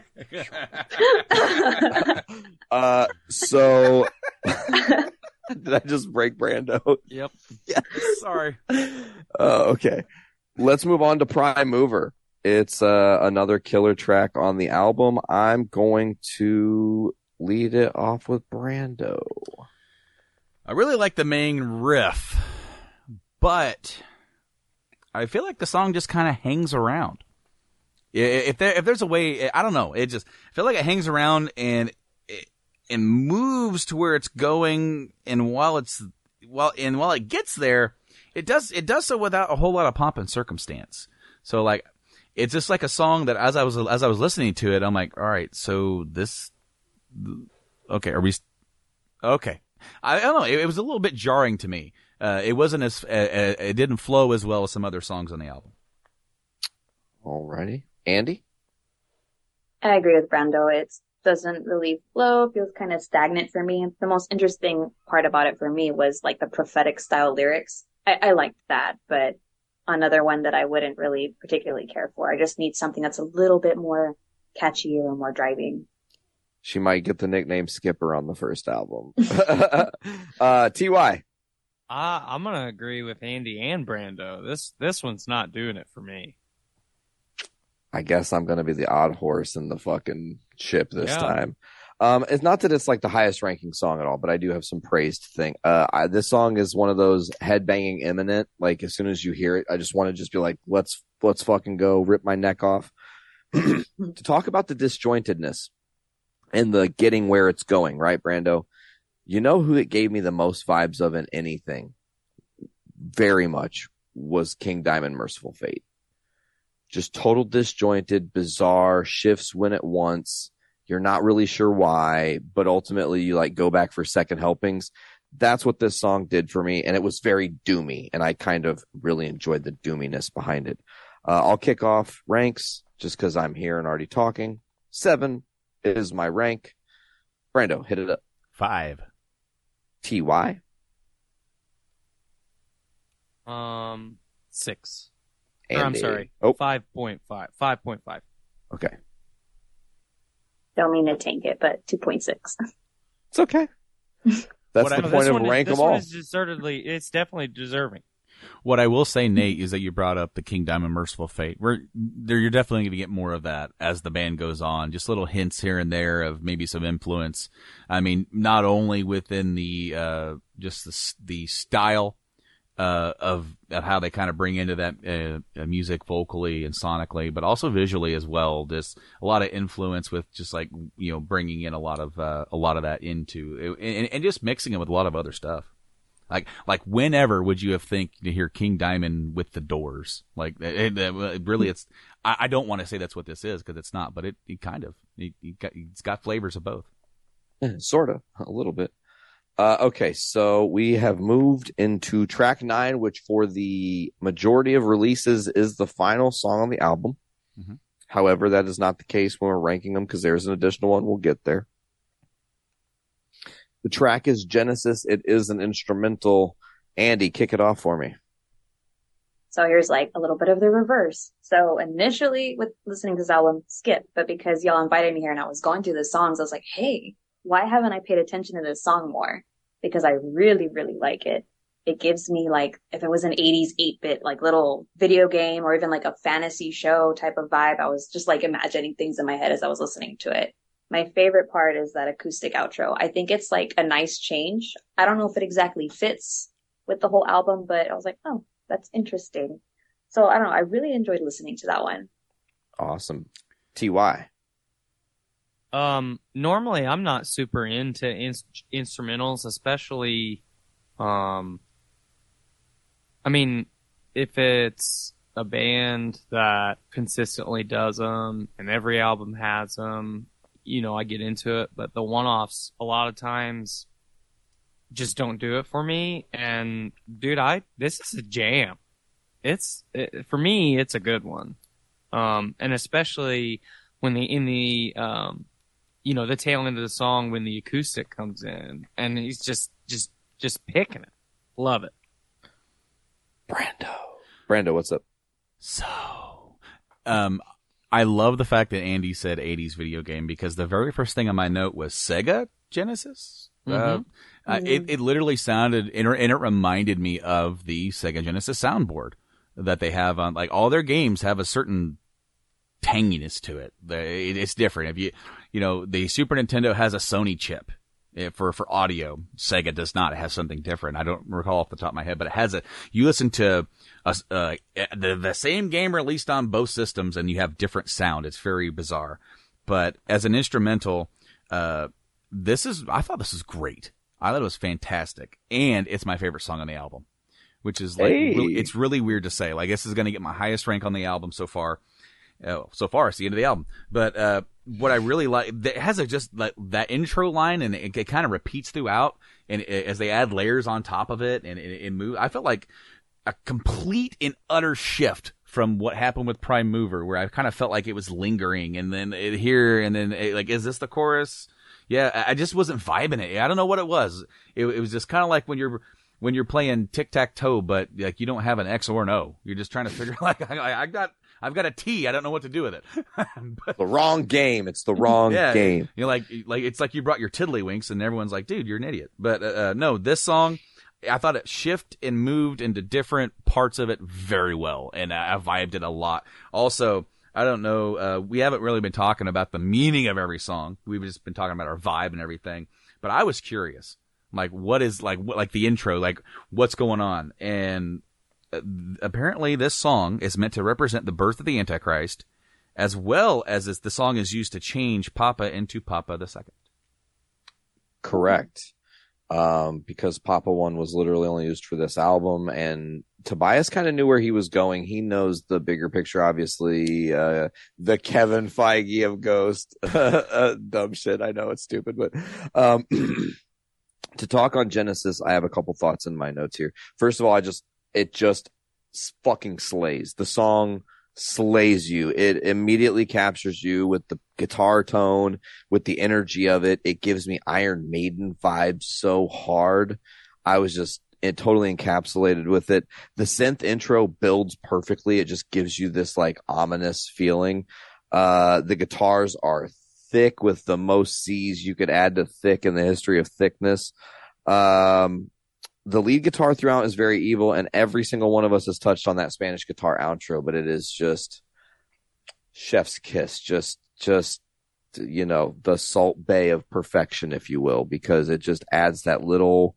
uh, so did I just break Brando? Yep. Yeah. Sorry. Uh, okay. Let's move on to Prime Mover. It's uh, another killer track on the album. I'm going to lead it off with Brando. I really like the main riff, but I feel like the song just kind of hangs around. If there, if there's a way, I don't know. It just I feel like it hangs around and it, it moves to where it's going, and while it's while and while it gets there, it does it does so without a whole lot of pomp and circumstance. So like, it's just like a song that as I was as I was listening to it, I'm like, all right, so this, okay, are we, okay. I don't know. It, it was a little bit jarring to me. Uh, it wasn't as uh, uh, it didn't flow as well as some other songs on the album. Alrighty, Andy. I agree with Brando. It doesn't really flow. It feels kind of stagnant for me. The most interesting part about it for me was like the prophetic style lyrics. I, I liked that, but another one that I wouldn't really particularly care for. I just need something that's a little bit more catchy or more driving. She might get the nickname Skipper on the first album. uh, T Y. Uh, I'm going to agree with Andy and Brando. This this one's not doing it for me. I guess I'm going to be the odd horse in the fucking ship this yeah. time. Um, it's not that it's like the highest ranking song at all, but I do have some praise to think. Uh, I, this song is one of those headbanging imminent. Like as soon as you hear it, I just want to just be like, let's let's fucking go, rip my neck off. To talk about the disjointedness and the getting where it's going, right, Brando? You know who it gave me the most vibes of in anything? Very much was King Diamond, Merciful Fate. Just total disjointed, bizarre, shifts when at once. You're not really sure why, but ultimately you like go back for second helpings. That's what this song did for me. And it was very doomy. And I kind of really enjoyed the doominess behind it. Uh, I'll kick off ranks just because I'm here and already talking. Seven is my rank. Brando, hit it up. Five. T Y. Um, six. Or, Andy. I'm sorry. Oh, Five point five. Five point five. okay. Don't mean to tank it, but two point six. It's okay. That's What the I- No, point this of one is- rank this them all. one is deservedly. It's definitely deserving. What I will say, Nate, is that you brought up the King Diamond Merciful Fate. We're there. You're definitely going to get more of that as the band goes on. Just little hints here and there of maybe some influence. I mean, not only within the uh, just the the style uh, of of how they kind of bring into that uh, music vocally and sonically, but also visually as well. Just a lot of influence with just like you know bringing in a lot of uh, a lot of that into and, and just mixing it with a lot of other stuff. Like, like whenever would you have think to hear King Diamond with the Doors? Like, it, it, it really, it's. I, I don't want to say that's what this is because it's not, but it, it kind of, it, it got, it's got flavors of both. Yeah, sort of, a little bit. Uh, okay, so we have moved into track nine, which for the majority of releases is the final song on the album. Mm-hmm. However, that is not the case when we're ranking them because there's an additional one. We'll get there. The track is Genesis. It is an instrumental. Andy, kick it off for me. So here's like a little bit of the reverse. So initially with listening to this album, skip, but because y'all invited me here and I was going through the songs, I was like, hey, why haven't I paid attention to this song more? Because I really, really like it. It gives me like, if it was an eighties eight-bit, like little video game or even like a fantasy show type of vibe, I was just like imagining things in my head as I was listening to it. My favorite part is that acoustic outro. I think it's like a nice change. I don't know if it exactly fits with the whole album, but I was like, oh, that's interesting. So I don't know. I really enjoyed listening to that one. Awesome. T Y. Um, normally I'm not super into in- instrumentals, especially, um, I mean, if it's a band that consistently does them and every album has them, you know, I get into it, but the one-offs a lot of times just don't do it for me. And dude, I, this is a jam. It's, it, for me, it's a good one. Um, and especially when the, in the, um, you know, the tail end of the song when the acoustic comes in and he's just, just, just picking it. Love it. Brando. Brando, what's up? So, um, I love the fact that Andy said eighties video game because the very first thing on my note was Sega Genesis. Mm-hmm. Uh, uh, it, it literally sounded, and it reminded me of the Sega Genesis soundboard that they have on, like, all their games have a certain tanginess to it. It's different. If you, you know, the Super Nintendo has a Sony chip for, for audio. Sega does not. It has something different. I don't recall off the top of my head, but it has a, you listen to a, uh, the, the same game released on both systems and you have different sound. It's very bizarre. But as an instrumental, uh, this is, I thought this was great. I thought it was fantastic. And it's my favorite song on the album, which is like, Hey. really, it's really weird to say. Like, this is going to get my highest rank on the album so far. Oh, so far, it's the end of the album. But uh, what I really like, it has a just like that intro line, and it, it kind of repeats throughout. And it, as they add layers on top of it, and it, it moves, I felt like a complete and utter shift from what happened with Prime Mover, where I kind of felt like it was lingering, and then it here, and then it, like, is this the chorus? Yeah, I, I just wasn't vibing it. I don't know what it was. It, it was just kind of like when you're when you're playing tic tac toe, but like you don't have an X or an O. You're just trying to figure like I, I got. I've got a T. I don't know what to do with it. But, The wrong game. It's the wrong yeah, game. You're like, like it's like you brought your tiddlywinks, and everyone's like, "Dude, you're an idiot." But uh, uh, no, this song, I thought it shifted and moved into different parts of it very well, and I, I vibed it a lot. Also, I don't know. Uh, we haven't really been talking about the meaning of every song. We've just been talking about our vibe and everything. But I was curious, like, what is like, what, like the intro, like, what's going on? And uh, apparently, this song is meant to represent the birth of the Antichrist, as well as this, the song is used to change Papa into Papa the Second. Correct. Um, because Papa One was literally only used for this album, and Tobias kind of knew where he was going. He knows the bigger picture, obviously. Uh, the Kevin Feige of Ghost. uh, dumb shit. I know it's stupid, but um, to talk on Genesis, I have a couple thoughts in my notes here. First of all, I just it just fucking slays. The song slays you. It immediately captures you with the guitar tone, with the energy of it. It gives me Iron Maiden vibes so hard. I was just it totally encapsulated with it. The synth intro builds perfectly. It just gives you this like ominous feeling. Uh, the guitars are thick with the most C's you could add to thick in the history of thickness. Um, The lead guitar throughout is very evil, and every single one of us has touched on that Spanish guitar outro, but it is just chef's kiss, just, just, you know, the Salt Bay of perfection, if you will, because it just adds that little,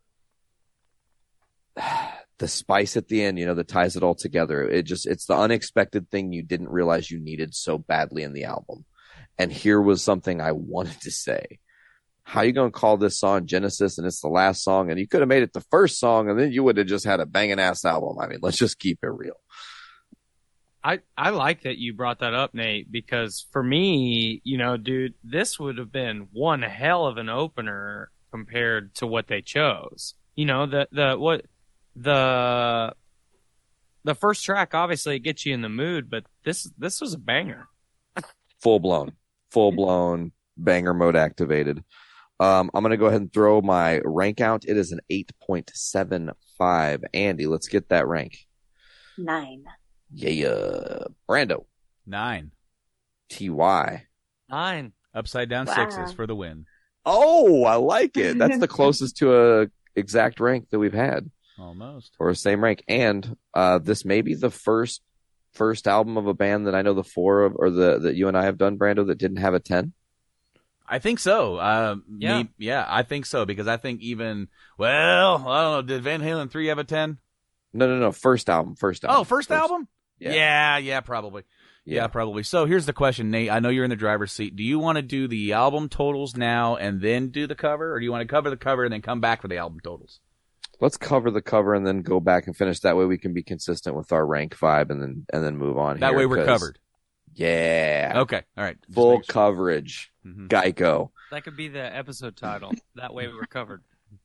the spice at the end, you know, that ties it all together. It just, it's the unexpected thing you didn't realize you needed so badly in the album. And here was something I wanted to say. How you going to call this song Genesis and it's the last song, and you could have made it the first song and then you would have just had a banging ass album. I mean, let's just keep it real. I, I like that you brought that up, Nate, because for me, you know, dude, this would have been one hell of an opener compared to what they chose. You know, the, the, what, the, the first track, obviously it gets you in the mood, but this, this was a banger. Full blown, full blown banger mode activated. Um, I'm going to go ahead and throw my rank out. It is an eight point seven five. Andy, let's get that rank. Nine. Yeah. Brando. Nine. T Y. Nine. Upside down Wow. sixes for the win. Oh, I like it. That's the closest to a exact rank that we've had, Almost. or a same rank. And uh, this may be the first first album of a band that I know the four of, or the that you and I have done, Brando, that didn't have a ten. I think so. Uh, Yeah. Me, yeah, I think so, because I think even, well, I don't know, did Van Halen three have a ten? No, no, no. First album. First album. Oh, first, album? Yeah. yeah, yeah, probably. Yeah. Yeah. probably. So here's the question, Nate. I know you're in the driver's seat. Do you want to do the album totals now and then do the cover, or do you want to cover the cover and then come back for the album totals? Let's cover the cover and then go back and finish. That way we can be consistent with our rank vibe and then and then move on. That here, way we're 'cause- covered. Yeah. Okay, all right. Just Full make sure. coverage. Mhm. Geico. That could be the episode title. That way we're covered.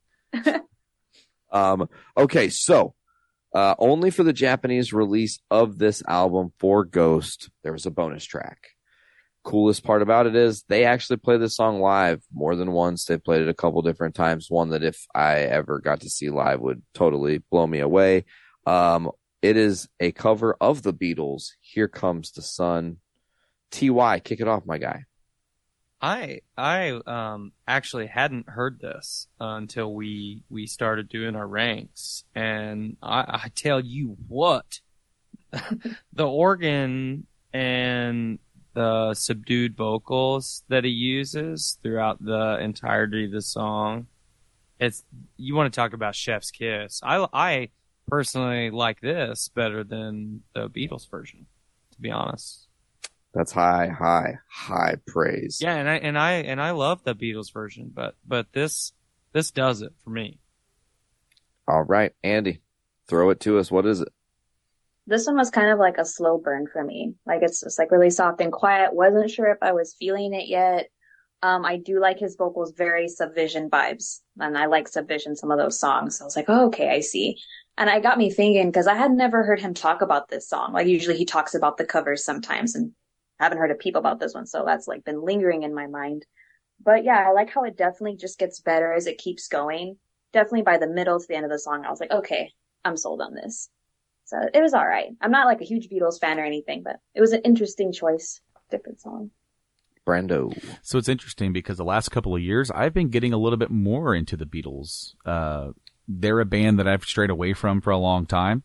Um, okay, so uh, only for the Japanese release of this album for Ghost, there was a bonus track. Coolest part about it is they actually play this song live more than once. They played it a couple different times. One that if I ever got to see live would totally blow me away. Um, it is a cover of the Beatles, Here Comes the Sun. T Y, kick it off, my guy. I I um actually hadn't heard this uh, until we we started doing our ranks, and I, I tell you what, the organ and the subdued vocals that he uses throughout the entirety of the song, it's you want to talk about chef's kiss. I I personally like this better than the Beatles version, to be honest. That's high, high, high praise. Yeah, and I and I and I love the Beatles version, but but this this does it for me. All right, Andy, throw it to us. What is it? This one was kind of like a slow burn for me. Like it's just like really soft and quiet. Wasn't sure if I was feeling it yet. Um, I do like his vocals, very Subvision vibes, and I like Subvision, some of those songs. So I was like, oh, okay, I see. And it got me thinking because I had never heard him talk about this song. Like usually he talks about the covers sometimes, and I haven't heard a peep about this one, so that's like been lingering in my mind. But yeah, I like how it definitely just gets better as it keeps going. Definitely by the middle to the end of the song, I was like, okay, I'm sold on this. So it was all right. I'm not like a huge Beatles fan or anything, but it was an interesting choice. Different song. Brando. So it's interesting because the last couple of years, I've been getting a little bit more into the Beatles. Uh, they're a band that I've strayed away from for a long time.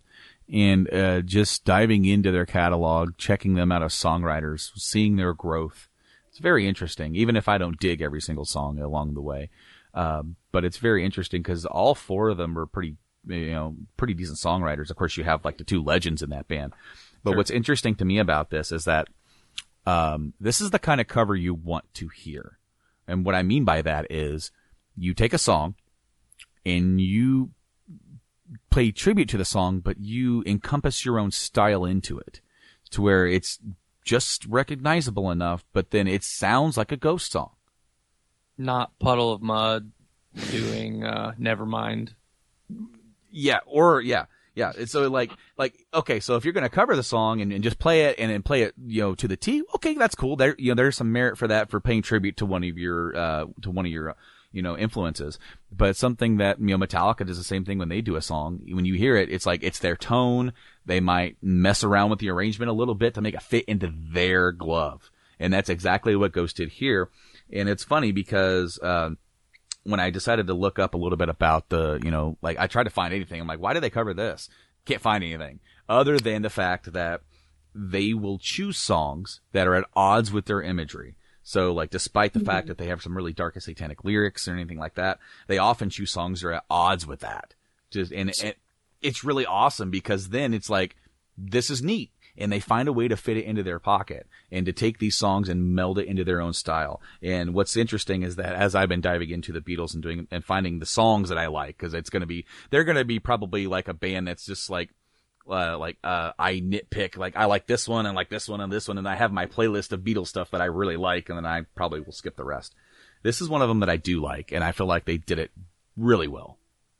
and uh, just diving into their catalog, checking them out as songwriters, seeing their growth. It's very interesting, even if I don't dig every single song along the way. Um, but it's very interesting because all four of them are pretty, you know, pretty decent songwriters. Of course, you have like the two legends in that band. But Sure. what's interesting to me about this is that um, this is the kind of cover you want to hear. And what I mean by that is you take a song and you play tribute to the song, but you encompass your own style into it to where it's just recognizable enough, but then it sounds like a Ghost song. Not Puddle of Mud doing uh, Nevermind. Yeah, or yeah, yeah. It's so like like okay, so if you're gonna cover the song and, and just play it and then play it, you know, to the T, okay, that's cool. There, you know, there's some merit for that for paying tribute to one of your uh to one of your uh, you know influences. But something that you know Metallica does the same thing when they do a song. When you hear it, it's like it's their tone. They might mess around with the arrangement a little bit to make it fit into their glove, and that's exactly what Ghost did here. And it's funny because. Uh, When I decided to look up a little bit about the, you know, like I tried to find anything. I'm like, why did they cover this? Can't find anything other than the fact that they will choose songs that are at odds with their imagery. So like, despite the mm-hmm. fact that they have some really dark and satanic lyrics or anything like that, they often choose songs that are at odds with that. Just, and it, it's really awesome because then it's like, this is neat. And they find a way to fit it into their pocket and to take these songs and meld it into their own style. And what's interesting is that as I've been diving into the Beatles and doing and finding the songs that I like, because it's going to be, they're going to be probably like a band that's just like, uh, like, uh, I nitpick, like I like this one and like this one and this one. And I have my playlist of Beatles stuff that I really like. And then I probably will skip the rest. This is one of them that I do like. And I feel like they did it really well.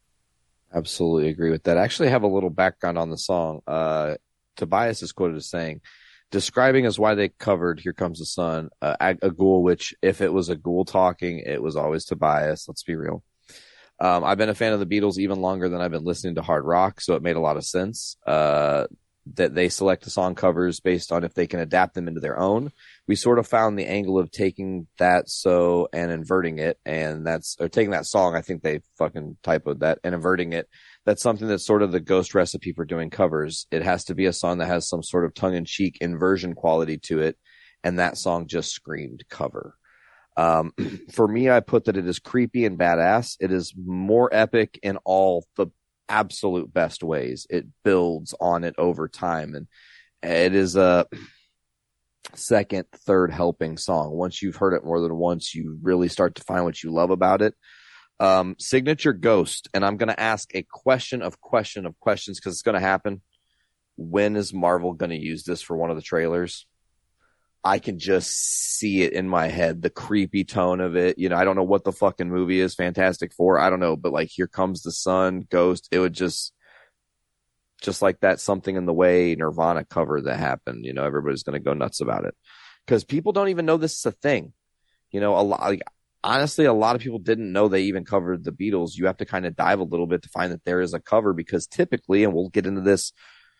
Absolutely agree with that. I actually have a little background on the song. Uh, Tobias is quoted as saying, describing as why they covered Here Comes the Sun, uh, a, a ghoul, which if it was a ghoul talking, it was always Tobias. Let's be real. Um, I've been a fan of the Beatles even longer than I've been listening to hard rock, so it made a lot of sense uh, that they select the song covers based on if they can adapt them into their own. We sort of found the angle of taking that so and inverting it, and that's or taking that song. I think they fucking typoed that and inverting it. That's something that's sort of the Ghost recipe for doing covers. It has to be a song that has some sort of tongue-in-cheek inversion quality to it, and that song just screamed cover. Um, for me, I put that it is creepy and badass. It is more epic in all the absolute best ways. It builds on it over time, and it is a second, third helping song. Once you've heard it more than once, you really start to find what you love about it. Um, signature Ghost, and I'm going to ask a question of question of questions because it's going to happen. When is Marvel going to use this for one of the trailers? I can just see it in my head, the creepy tone of it. You know, I don't know what the fucking movie is, Fantastic Four. I don't know, but like Here Comes the Sun, Ghost, it would just, just like that Something in the Way Nirvana cover that happened. You know, everybody's going to go nuts about it because people don't even know this is a thing. You know, a lot, like, honestly, a lot of people didn't know they even covered the Beatles. You have to kind of dive a little bit to find that there is a cover because typically, and we'll get into this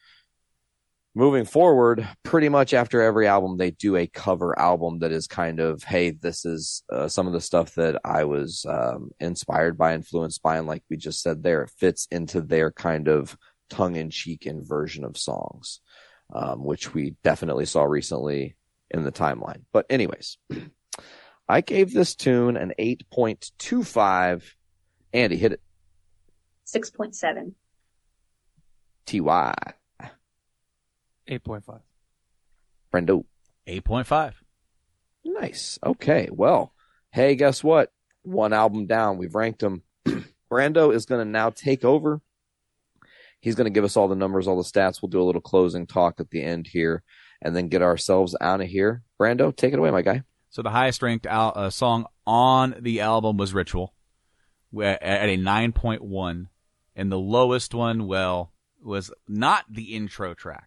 moving forward, pretty much after every album, they do a cover album that is kind of, hey, this is uh, some of the stuff that I was um, inspired by, influenced by, and like we just said there, it fits into their kind of tongue-in-cheek inversion of songs, um, which we definitely saw recently in the timeline. But anyways, I gave this tune an eight point two five. Andy, hit it. six point seven. T Y. eight point five. Brendo. eight point five. Nice. Okay. Well, hey, guess what? One album down. We've ranked them. Brando is going to now take over. He's going to give us all the numbers, all the stats. We'll do a little closing talk at the end here and then get ourselves out of here. Brando, take it away, my guy. So the highest ranked al- uh, song on the album was Ritual at a nine point one. And the lowest one, well, was not the intro track,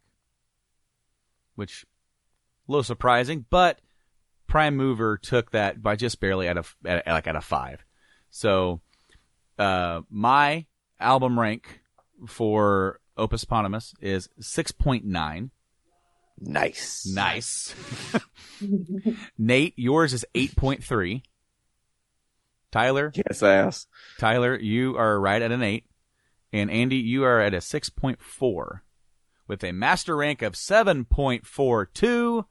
which a little surprising, but Prime Mover took that by just barely at a, at a like at a five. So uh, my album rank for Opus Eponymous is six point nine. Nice. Nice. Nate, yours is eight point three. Tyler? Yes, ass. Tyler, you are right at an eight. And Andy, you are at a six point four. with a master rank of seven point four two.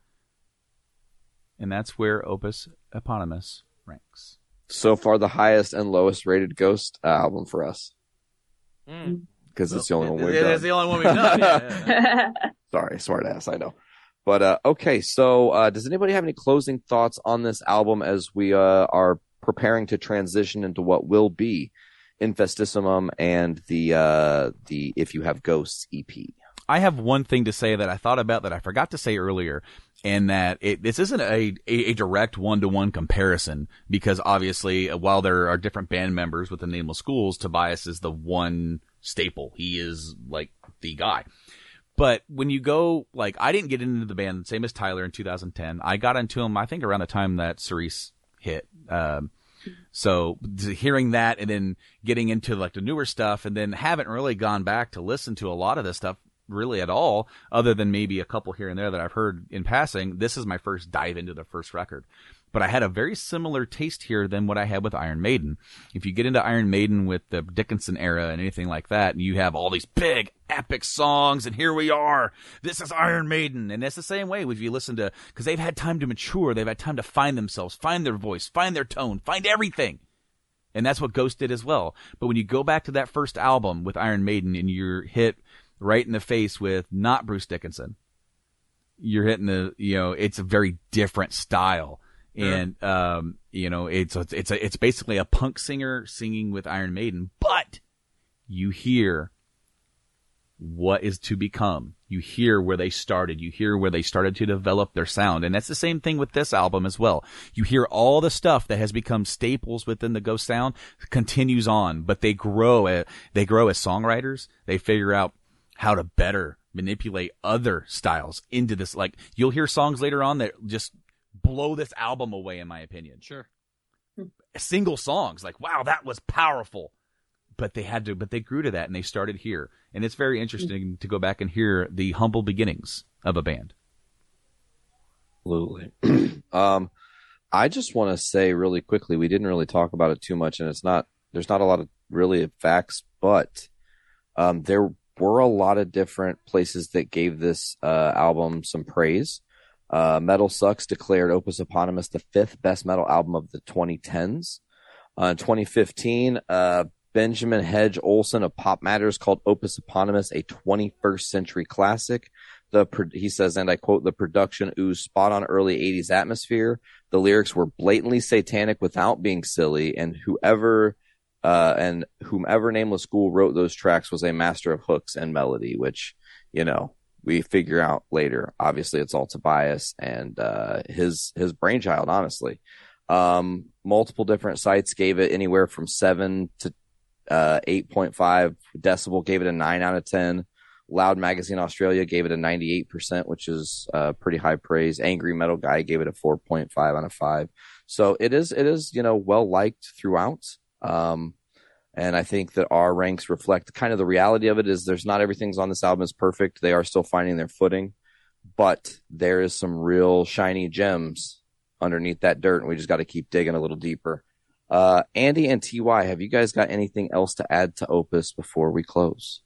And that's where Opus Eponymous ranks. So far, the highest and lowest rated Ghost uh, album for us. Mm. Because it's the only one we've it, done. It's the only one we've done. Yeah, yeah, yeah. Sorry, smart ass, I know. But, uh, okay, so uh, does anybody have any closing thoughts on this album as we uh, are preparing to transition into what will be Infestissimum and the uh, the If You Have Ghosts E P? I have one thing to say that I thought about that I forgot to say earlier, and that it, this isn't a, a, a direct one-to-one comparison, because obviously while there are different band members with the Nameless Schools, Tobias is the one staple. He is like the guy. But when you go, like, I didn't get into the band, same as Tyler in two thousand ten. I got into him, I think, around the time that Cerise hit. Um, so hearing that and then getting into like the newer stuff, and then haven't really gone back to listen to a lot of this stuff really at all, other than maybe a couple here and there that I've heard in passing. This is my first dive into the first record. But I had a very similar taste here than what I had with Iron Maiden. If you get into Iron Maiden with the Dickinson era and anything like that, and you have all these big epic songs, and here we are, this is Iron Maiden. And that's the same way if you listen to, because they've had time to mature, they've had time to find themselves, find their voice, find their tone, find everything. And that's what Ghost did as well. But when you go back to that first album with Iron Maiden and you're hit right in the face with not Bruce Dickinson, you're hitting the, you know, it's a very different style. And, um, you know, it's, a, it's a, it's basically a punk singer singing with Iron Maiden, but you hear what is to become. You hear where they started. You hear where they started to develop their sound. And that's the same thing with this album as well. You hear all the stuff that has become staples within the Ghost sound continues on, but they grow, at, they grow as songwriters. They figure out how to better manipulate other styles into this. Like, you'll hear songs later on that just blow this album away, in my opinion. Sure. Single songs, like, wow, that was powerful. But they had to, but they grew to that, and they started here. And it's very interesting to go back and hear the humble beginnings of a band. Absolutely. um, I just want to say really quickly, we didn't really talk about it too much, and it's not, there's not a lot of really facts, but um, there were a lot of different places that gave this uh, album some praise. Uh, Metal Sucks declared Opus Eponymous the fifth best metal album of the twenty tens. Uh, in twenty fifteen, uh, Benjamin Hedge Olson of Pop Matters called Opus Eponymous a twenty-first century classic. The he says, and I quote, "The production oozed spot on early eighties atmosphere. The lyrics were blatantly satanic without being silly, and whoever uh, and whomever Nameless School wrote those tracks was a master of hooks and melody," which, you know, we figure out later. Obviously, it's all Tobias and uh, his his brainchild. Honestly, um, multiple different sites gave it anywhere from seven to uh, eight point five. Decibel gave it a nine out of ten. Loud Magazine Australia gave it a ninety-eight percent, which is uh, pretty high praise. Angry Metal Guy gave it a four point five out of five. So it is, it is, you know, well liked throughout. Um, and I think that our ranks reflect kind of the reality of it is there's not everything's on this album is perfect. They are still finding their footing, but there is some real shiny gems underneath that dirt, and we just got to keep digging a little deeper. Uh, Andy and T Y, have you guys got anything else to add to Opus before we close?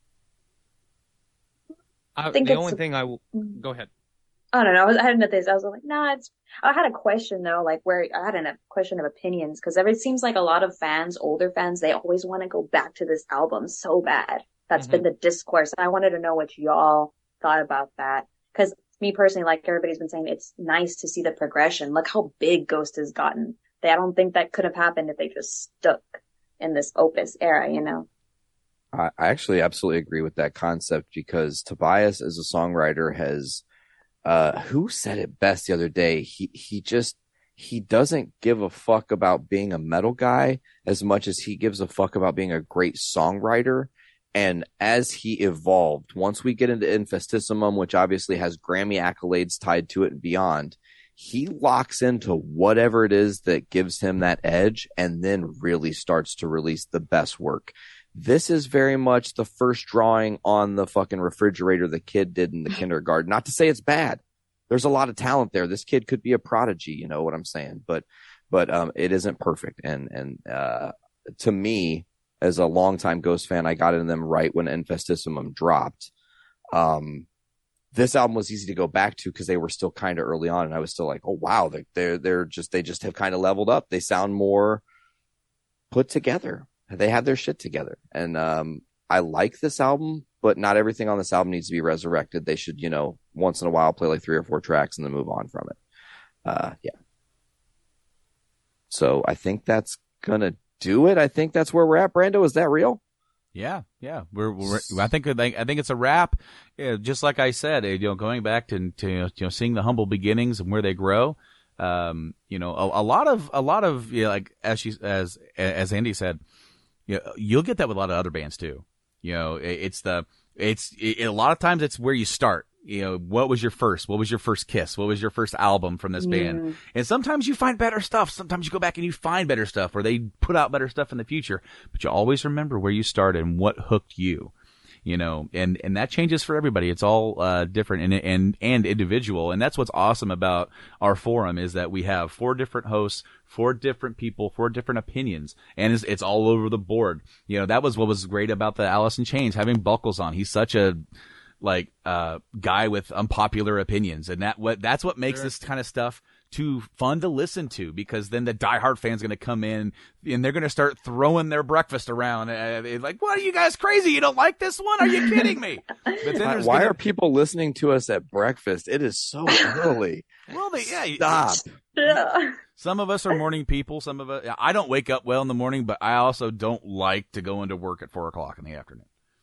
I, think the it's- only thing I will go ahead. I don't know. I, was, I had this. I was like, nah, it's, I had a question though, like where I had a question of opinions because it seems like a lot of fans, older fans, they always want to go back to this album so bad. That's Mhm. been the discourse. And I wanted to know what y'all thought about that. Cause me personally, like everybody's been saying, it's nice to see the progression. Look how big Ghost has gotten. They, I don't think that could have happened if they just stuck in this Opus era, you know? I I actually absolutely agree with that concept because Tobias as a songwriter has, uh, who said it best the other day? He, he just, he doesn't give a fuck about being a metal guy as much as he gives a fuck about being a great songwriter. And as he evolved, once we get into Infestissimum, which obviously has Grammy accolades tied to it and beyond, he locks into whatever it is that gives him that edge and then really starts to release the best work. This is very much the first drawing on the fucking refrigerator the kid did in the kindergarten. Not to say it's bad. There's a lot of talent there. This kid could be a prodigy, you know what I'm saying? But, but, um, it isn't perfect. And, and, uh, to me, as a longtime Ghost fan, I got into them right when Infestissimum dropped. Um, this album was easy to go back to because they were still kind of early on, and I was still like, oh wow, they're they're, they're just they just have kind of leveled up. They sound more put together. They have their shit together, and um, I like this album, but not everything on this album needs to be resurrected. They should, you know, once in a while play like three or four tracks and then move on from it. Uh, yeah. So I think that's gonna do it. I think that's where we're at. Brando, is that real? Yeah, yeah. We're, we're I think I think it's a wrap. Yeah, just like I said, you know, going back to, to you know seeing the humble beginnings and where they grow. Um, you know, a, a lot of a lot of you know, like as she as as Andy said, you know, you'll get that with a lot of other bands too. You know, it, it's the it's it, a lot of times it's where you start. You know, what was your first? What was your first kiss? What was your first album from this Yeah. band? And sometimes you find better stuff. Sometimes you go back and you find better stuff, or they put out better stuff in the future. But you always remember where you started and what hooked you. You know, and, and that changes for everybody. It's all uh, different and, and and individual. And that's what's awesome about our forum is that we have four different hosts, four different people, four different opinions, and it's, it's all over the board. You know, that was what was great about the Alice in Chains, having Buckles on. He's such a like uh guy with unpopular opinions, and that what that's what makes Sure. this kind of stuff too fun to listen to, because then the diehard fan's going to come in and they're going to start throwing their breakfast around uh, they're like, what are you guys crazy? You don't like this one? Are you kidding me? But then Why, there's why gonna, are people listening to us at breakfast? It is so early. well they, yeah Stop. Yeah. some of us are morning people. Some of us, I don't wake up well in the morning, but I also don't like to go into work at four o'clock in the afternoon.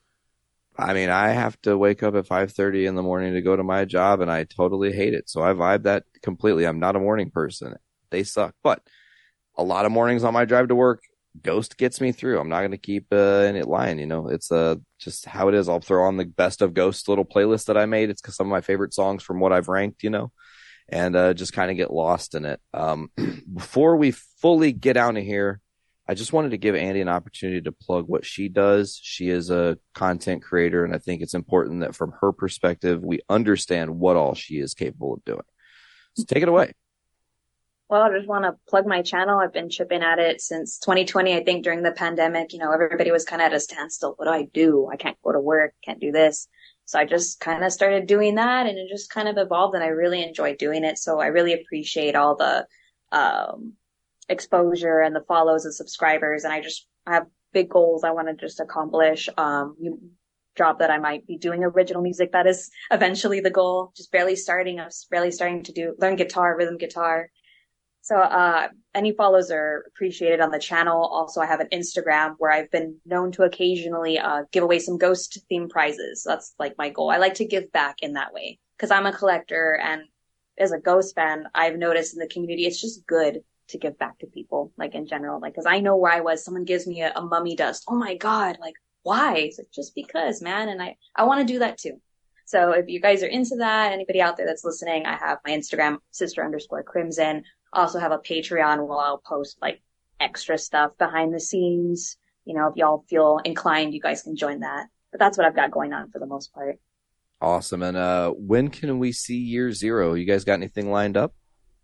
I mean, I have to wake up at five thirty in the morning to go to my job, and I totally hate it. So I vibe that completely. I'm not a morning person. They suck. But a lot of mornings on my drive to work, Ghost gets me through. I'm not going to keep uh, in it lying. You know, it's uh, just how it is. I'll throw on the best of Ghost little playlist that I made. It's 'cause some of my favorite songs from what I've ranked, you know, and uh, just kind of get lost in it. Um, before we fully get out of here, I just wanted to give Andy an opportunity to plug what she does. She is a content creator, and I think it's important that from her perspective, we understand what all she is capable of doing. So take it away. Well, I just want to plug my channel. I've been chipping at it since twenty twenty. I think during the pandemic, you know, everybody was kind of at a standstill. What do I do? I can't go to work, can't do this. So I just kind of started doing that, and it just kind of evolved, and I really enjoy doing it. So I really appreciate all the, um, exposure and the follows and subscribers, and I just I have big goals I want to just accomplish. Um, you drop that I might be doing original music. That is eventually the goal. Just barely starting. I'm just barely starting to do learn guitar, rhythm guitar. So uh, any follows are appreciated on the channel. Also, I have an Instagram where I've been known to occasionally uh, give away some ghost themed prizes. That's like my goal. I like to give back in that way because I'm a collector, and as a ghost fan, I've noticed in the community it's just good to give back to people, like in general, like, cause I know where I was, someone gives me a, a mummy dust. Oh my God. Like, why? It's like, just because, man. And I, I want to do that too. So if you guys are into that, anybody out there that's listening, I have my Instagram, sister underscore crimson. I also have a Patreon where I'll post like extra stuff behind the scenes. You know, if y'all feel inclined, you guys can join that. But that's what I've got going on for the most part. Awesome. And uh, when can we see Year Zero? You guys got anything lined up?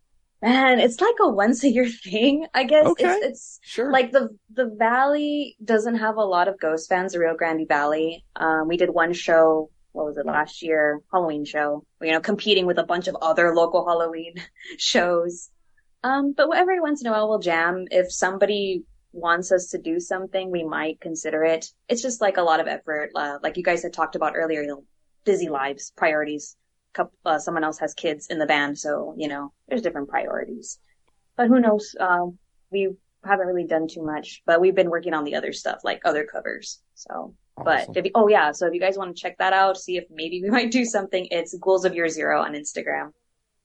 Man, it's like a once a year thing, I guess. Okay. It's, it's Sure. like the, the Valley doesn't have a lot of ghost fans, the Rio Grande Valley. Um, we did one show, what was it, last year, Halloween show, you know, competing with a bunch of other local Halloween shows. Um, but every once in a while we'll jam. If somebody wants us to do something, we might consider it. It's just like a lot of effort. Uh, like you guys had talked about earlier, you know, busy lives, priorities. Couple, uh, someone else has kids in the band, so, you know, there's different priorities. But who knows? Um, we haven't really done too much, but we've been working on the other stuff, like other covers. So, Awesome. but if you, oh yeah, so if you guys want to check that out, see if maybe we might do something, it's Ghouls of Year Zero on Instagram.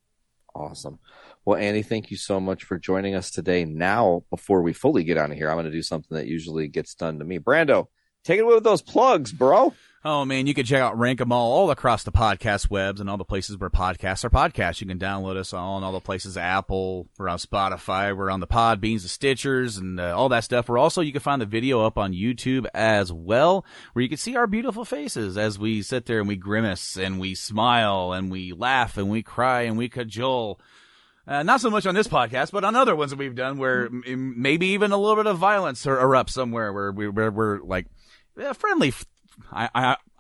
Awesome. Well, Andy, thank you so much for joining us today. Now, before we fully get out of here, I'm going to do something that usually gets done to me. Brando, take it away with those plugs, bro. Oh, man, you can check out Rank 'em All all across the podcast webs and all the places where podcasts are podcasts. You can download us on all the places, Apple, we're on Spotify, we're on the Podbeans, the Stitchers, and uh, all that stuff. We're also, you can find the video up on YouTube as well, where you can see our beautiful faces as we sit there and we grimace and we smile and we laugh and we cry and we cajole. Uh, not so much on this podcast, but on other ones that we've done where m- maybe even a little bit of violence er- erupts somewhere where we, where we're like, yeah, friendly. I, I, I'm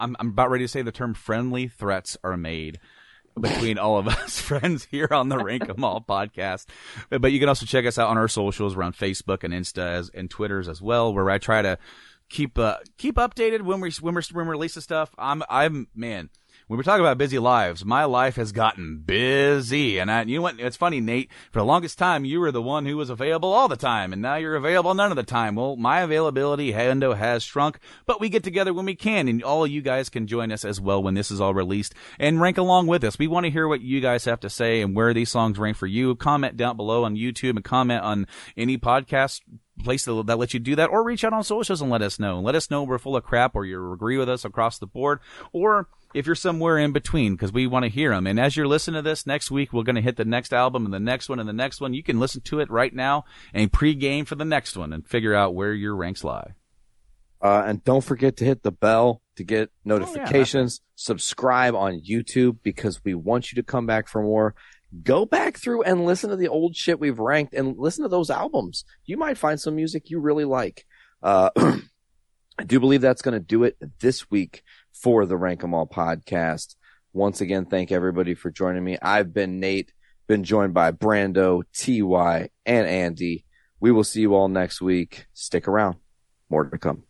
I'm, I'm about ready to say the term friendly threats are made between all of us friends here on the Rank 'Em All podcast. But, but you can also check us out on our socials. We're on Facebook and Insta as, and Twitters as well, where I try to keep uh, keep updated when we when we when we release the stuff. I'm I'm man. When we're talking about busy lives, my life has gotten busy. And I, you know what? It's funny, Nate. For the longest time, you were the one who was available all the time. And now you're available none of the time. Well, my availability, Hendo, has shrunk. But we get together when we can. And all of you guys can join us as well when this is all released. And rank along with us. We want to hear what you guys have to say and where these songs rank for you. Comment down below on YouTube and comment on any podcast place that, that lets you do that. Or reach out on socials and let us know. Let us know we're full of crap or you agree with us across the board. Or if you're somewhere in between, because we want to hear them. And as you're listening to this, next week we're going to hit the next album and the next one and the next one. You can listen to it right now and pre-game for the next one and figure out where your ranks lie. Uh, and don't forget to hit the bell to get notifications. Oh, yeah, subscribe on YouTube because we want you to come back for more. Go back through and listen to the old shit we've ranked and listen to those albums. You might find some music you really like. Uh, I do believe that's going to do it this week for the Rank 'Em All podcast. Once again, thank everybody for joining me. I've been Nate, been joined by Brando, T Y, and Andy. We will see you all next week. Stick around. More to come.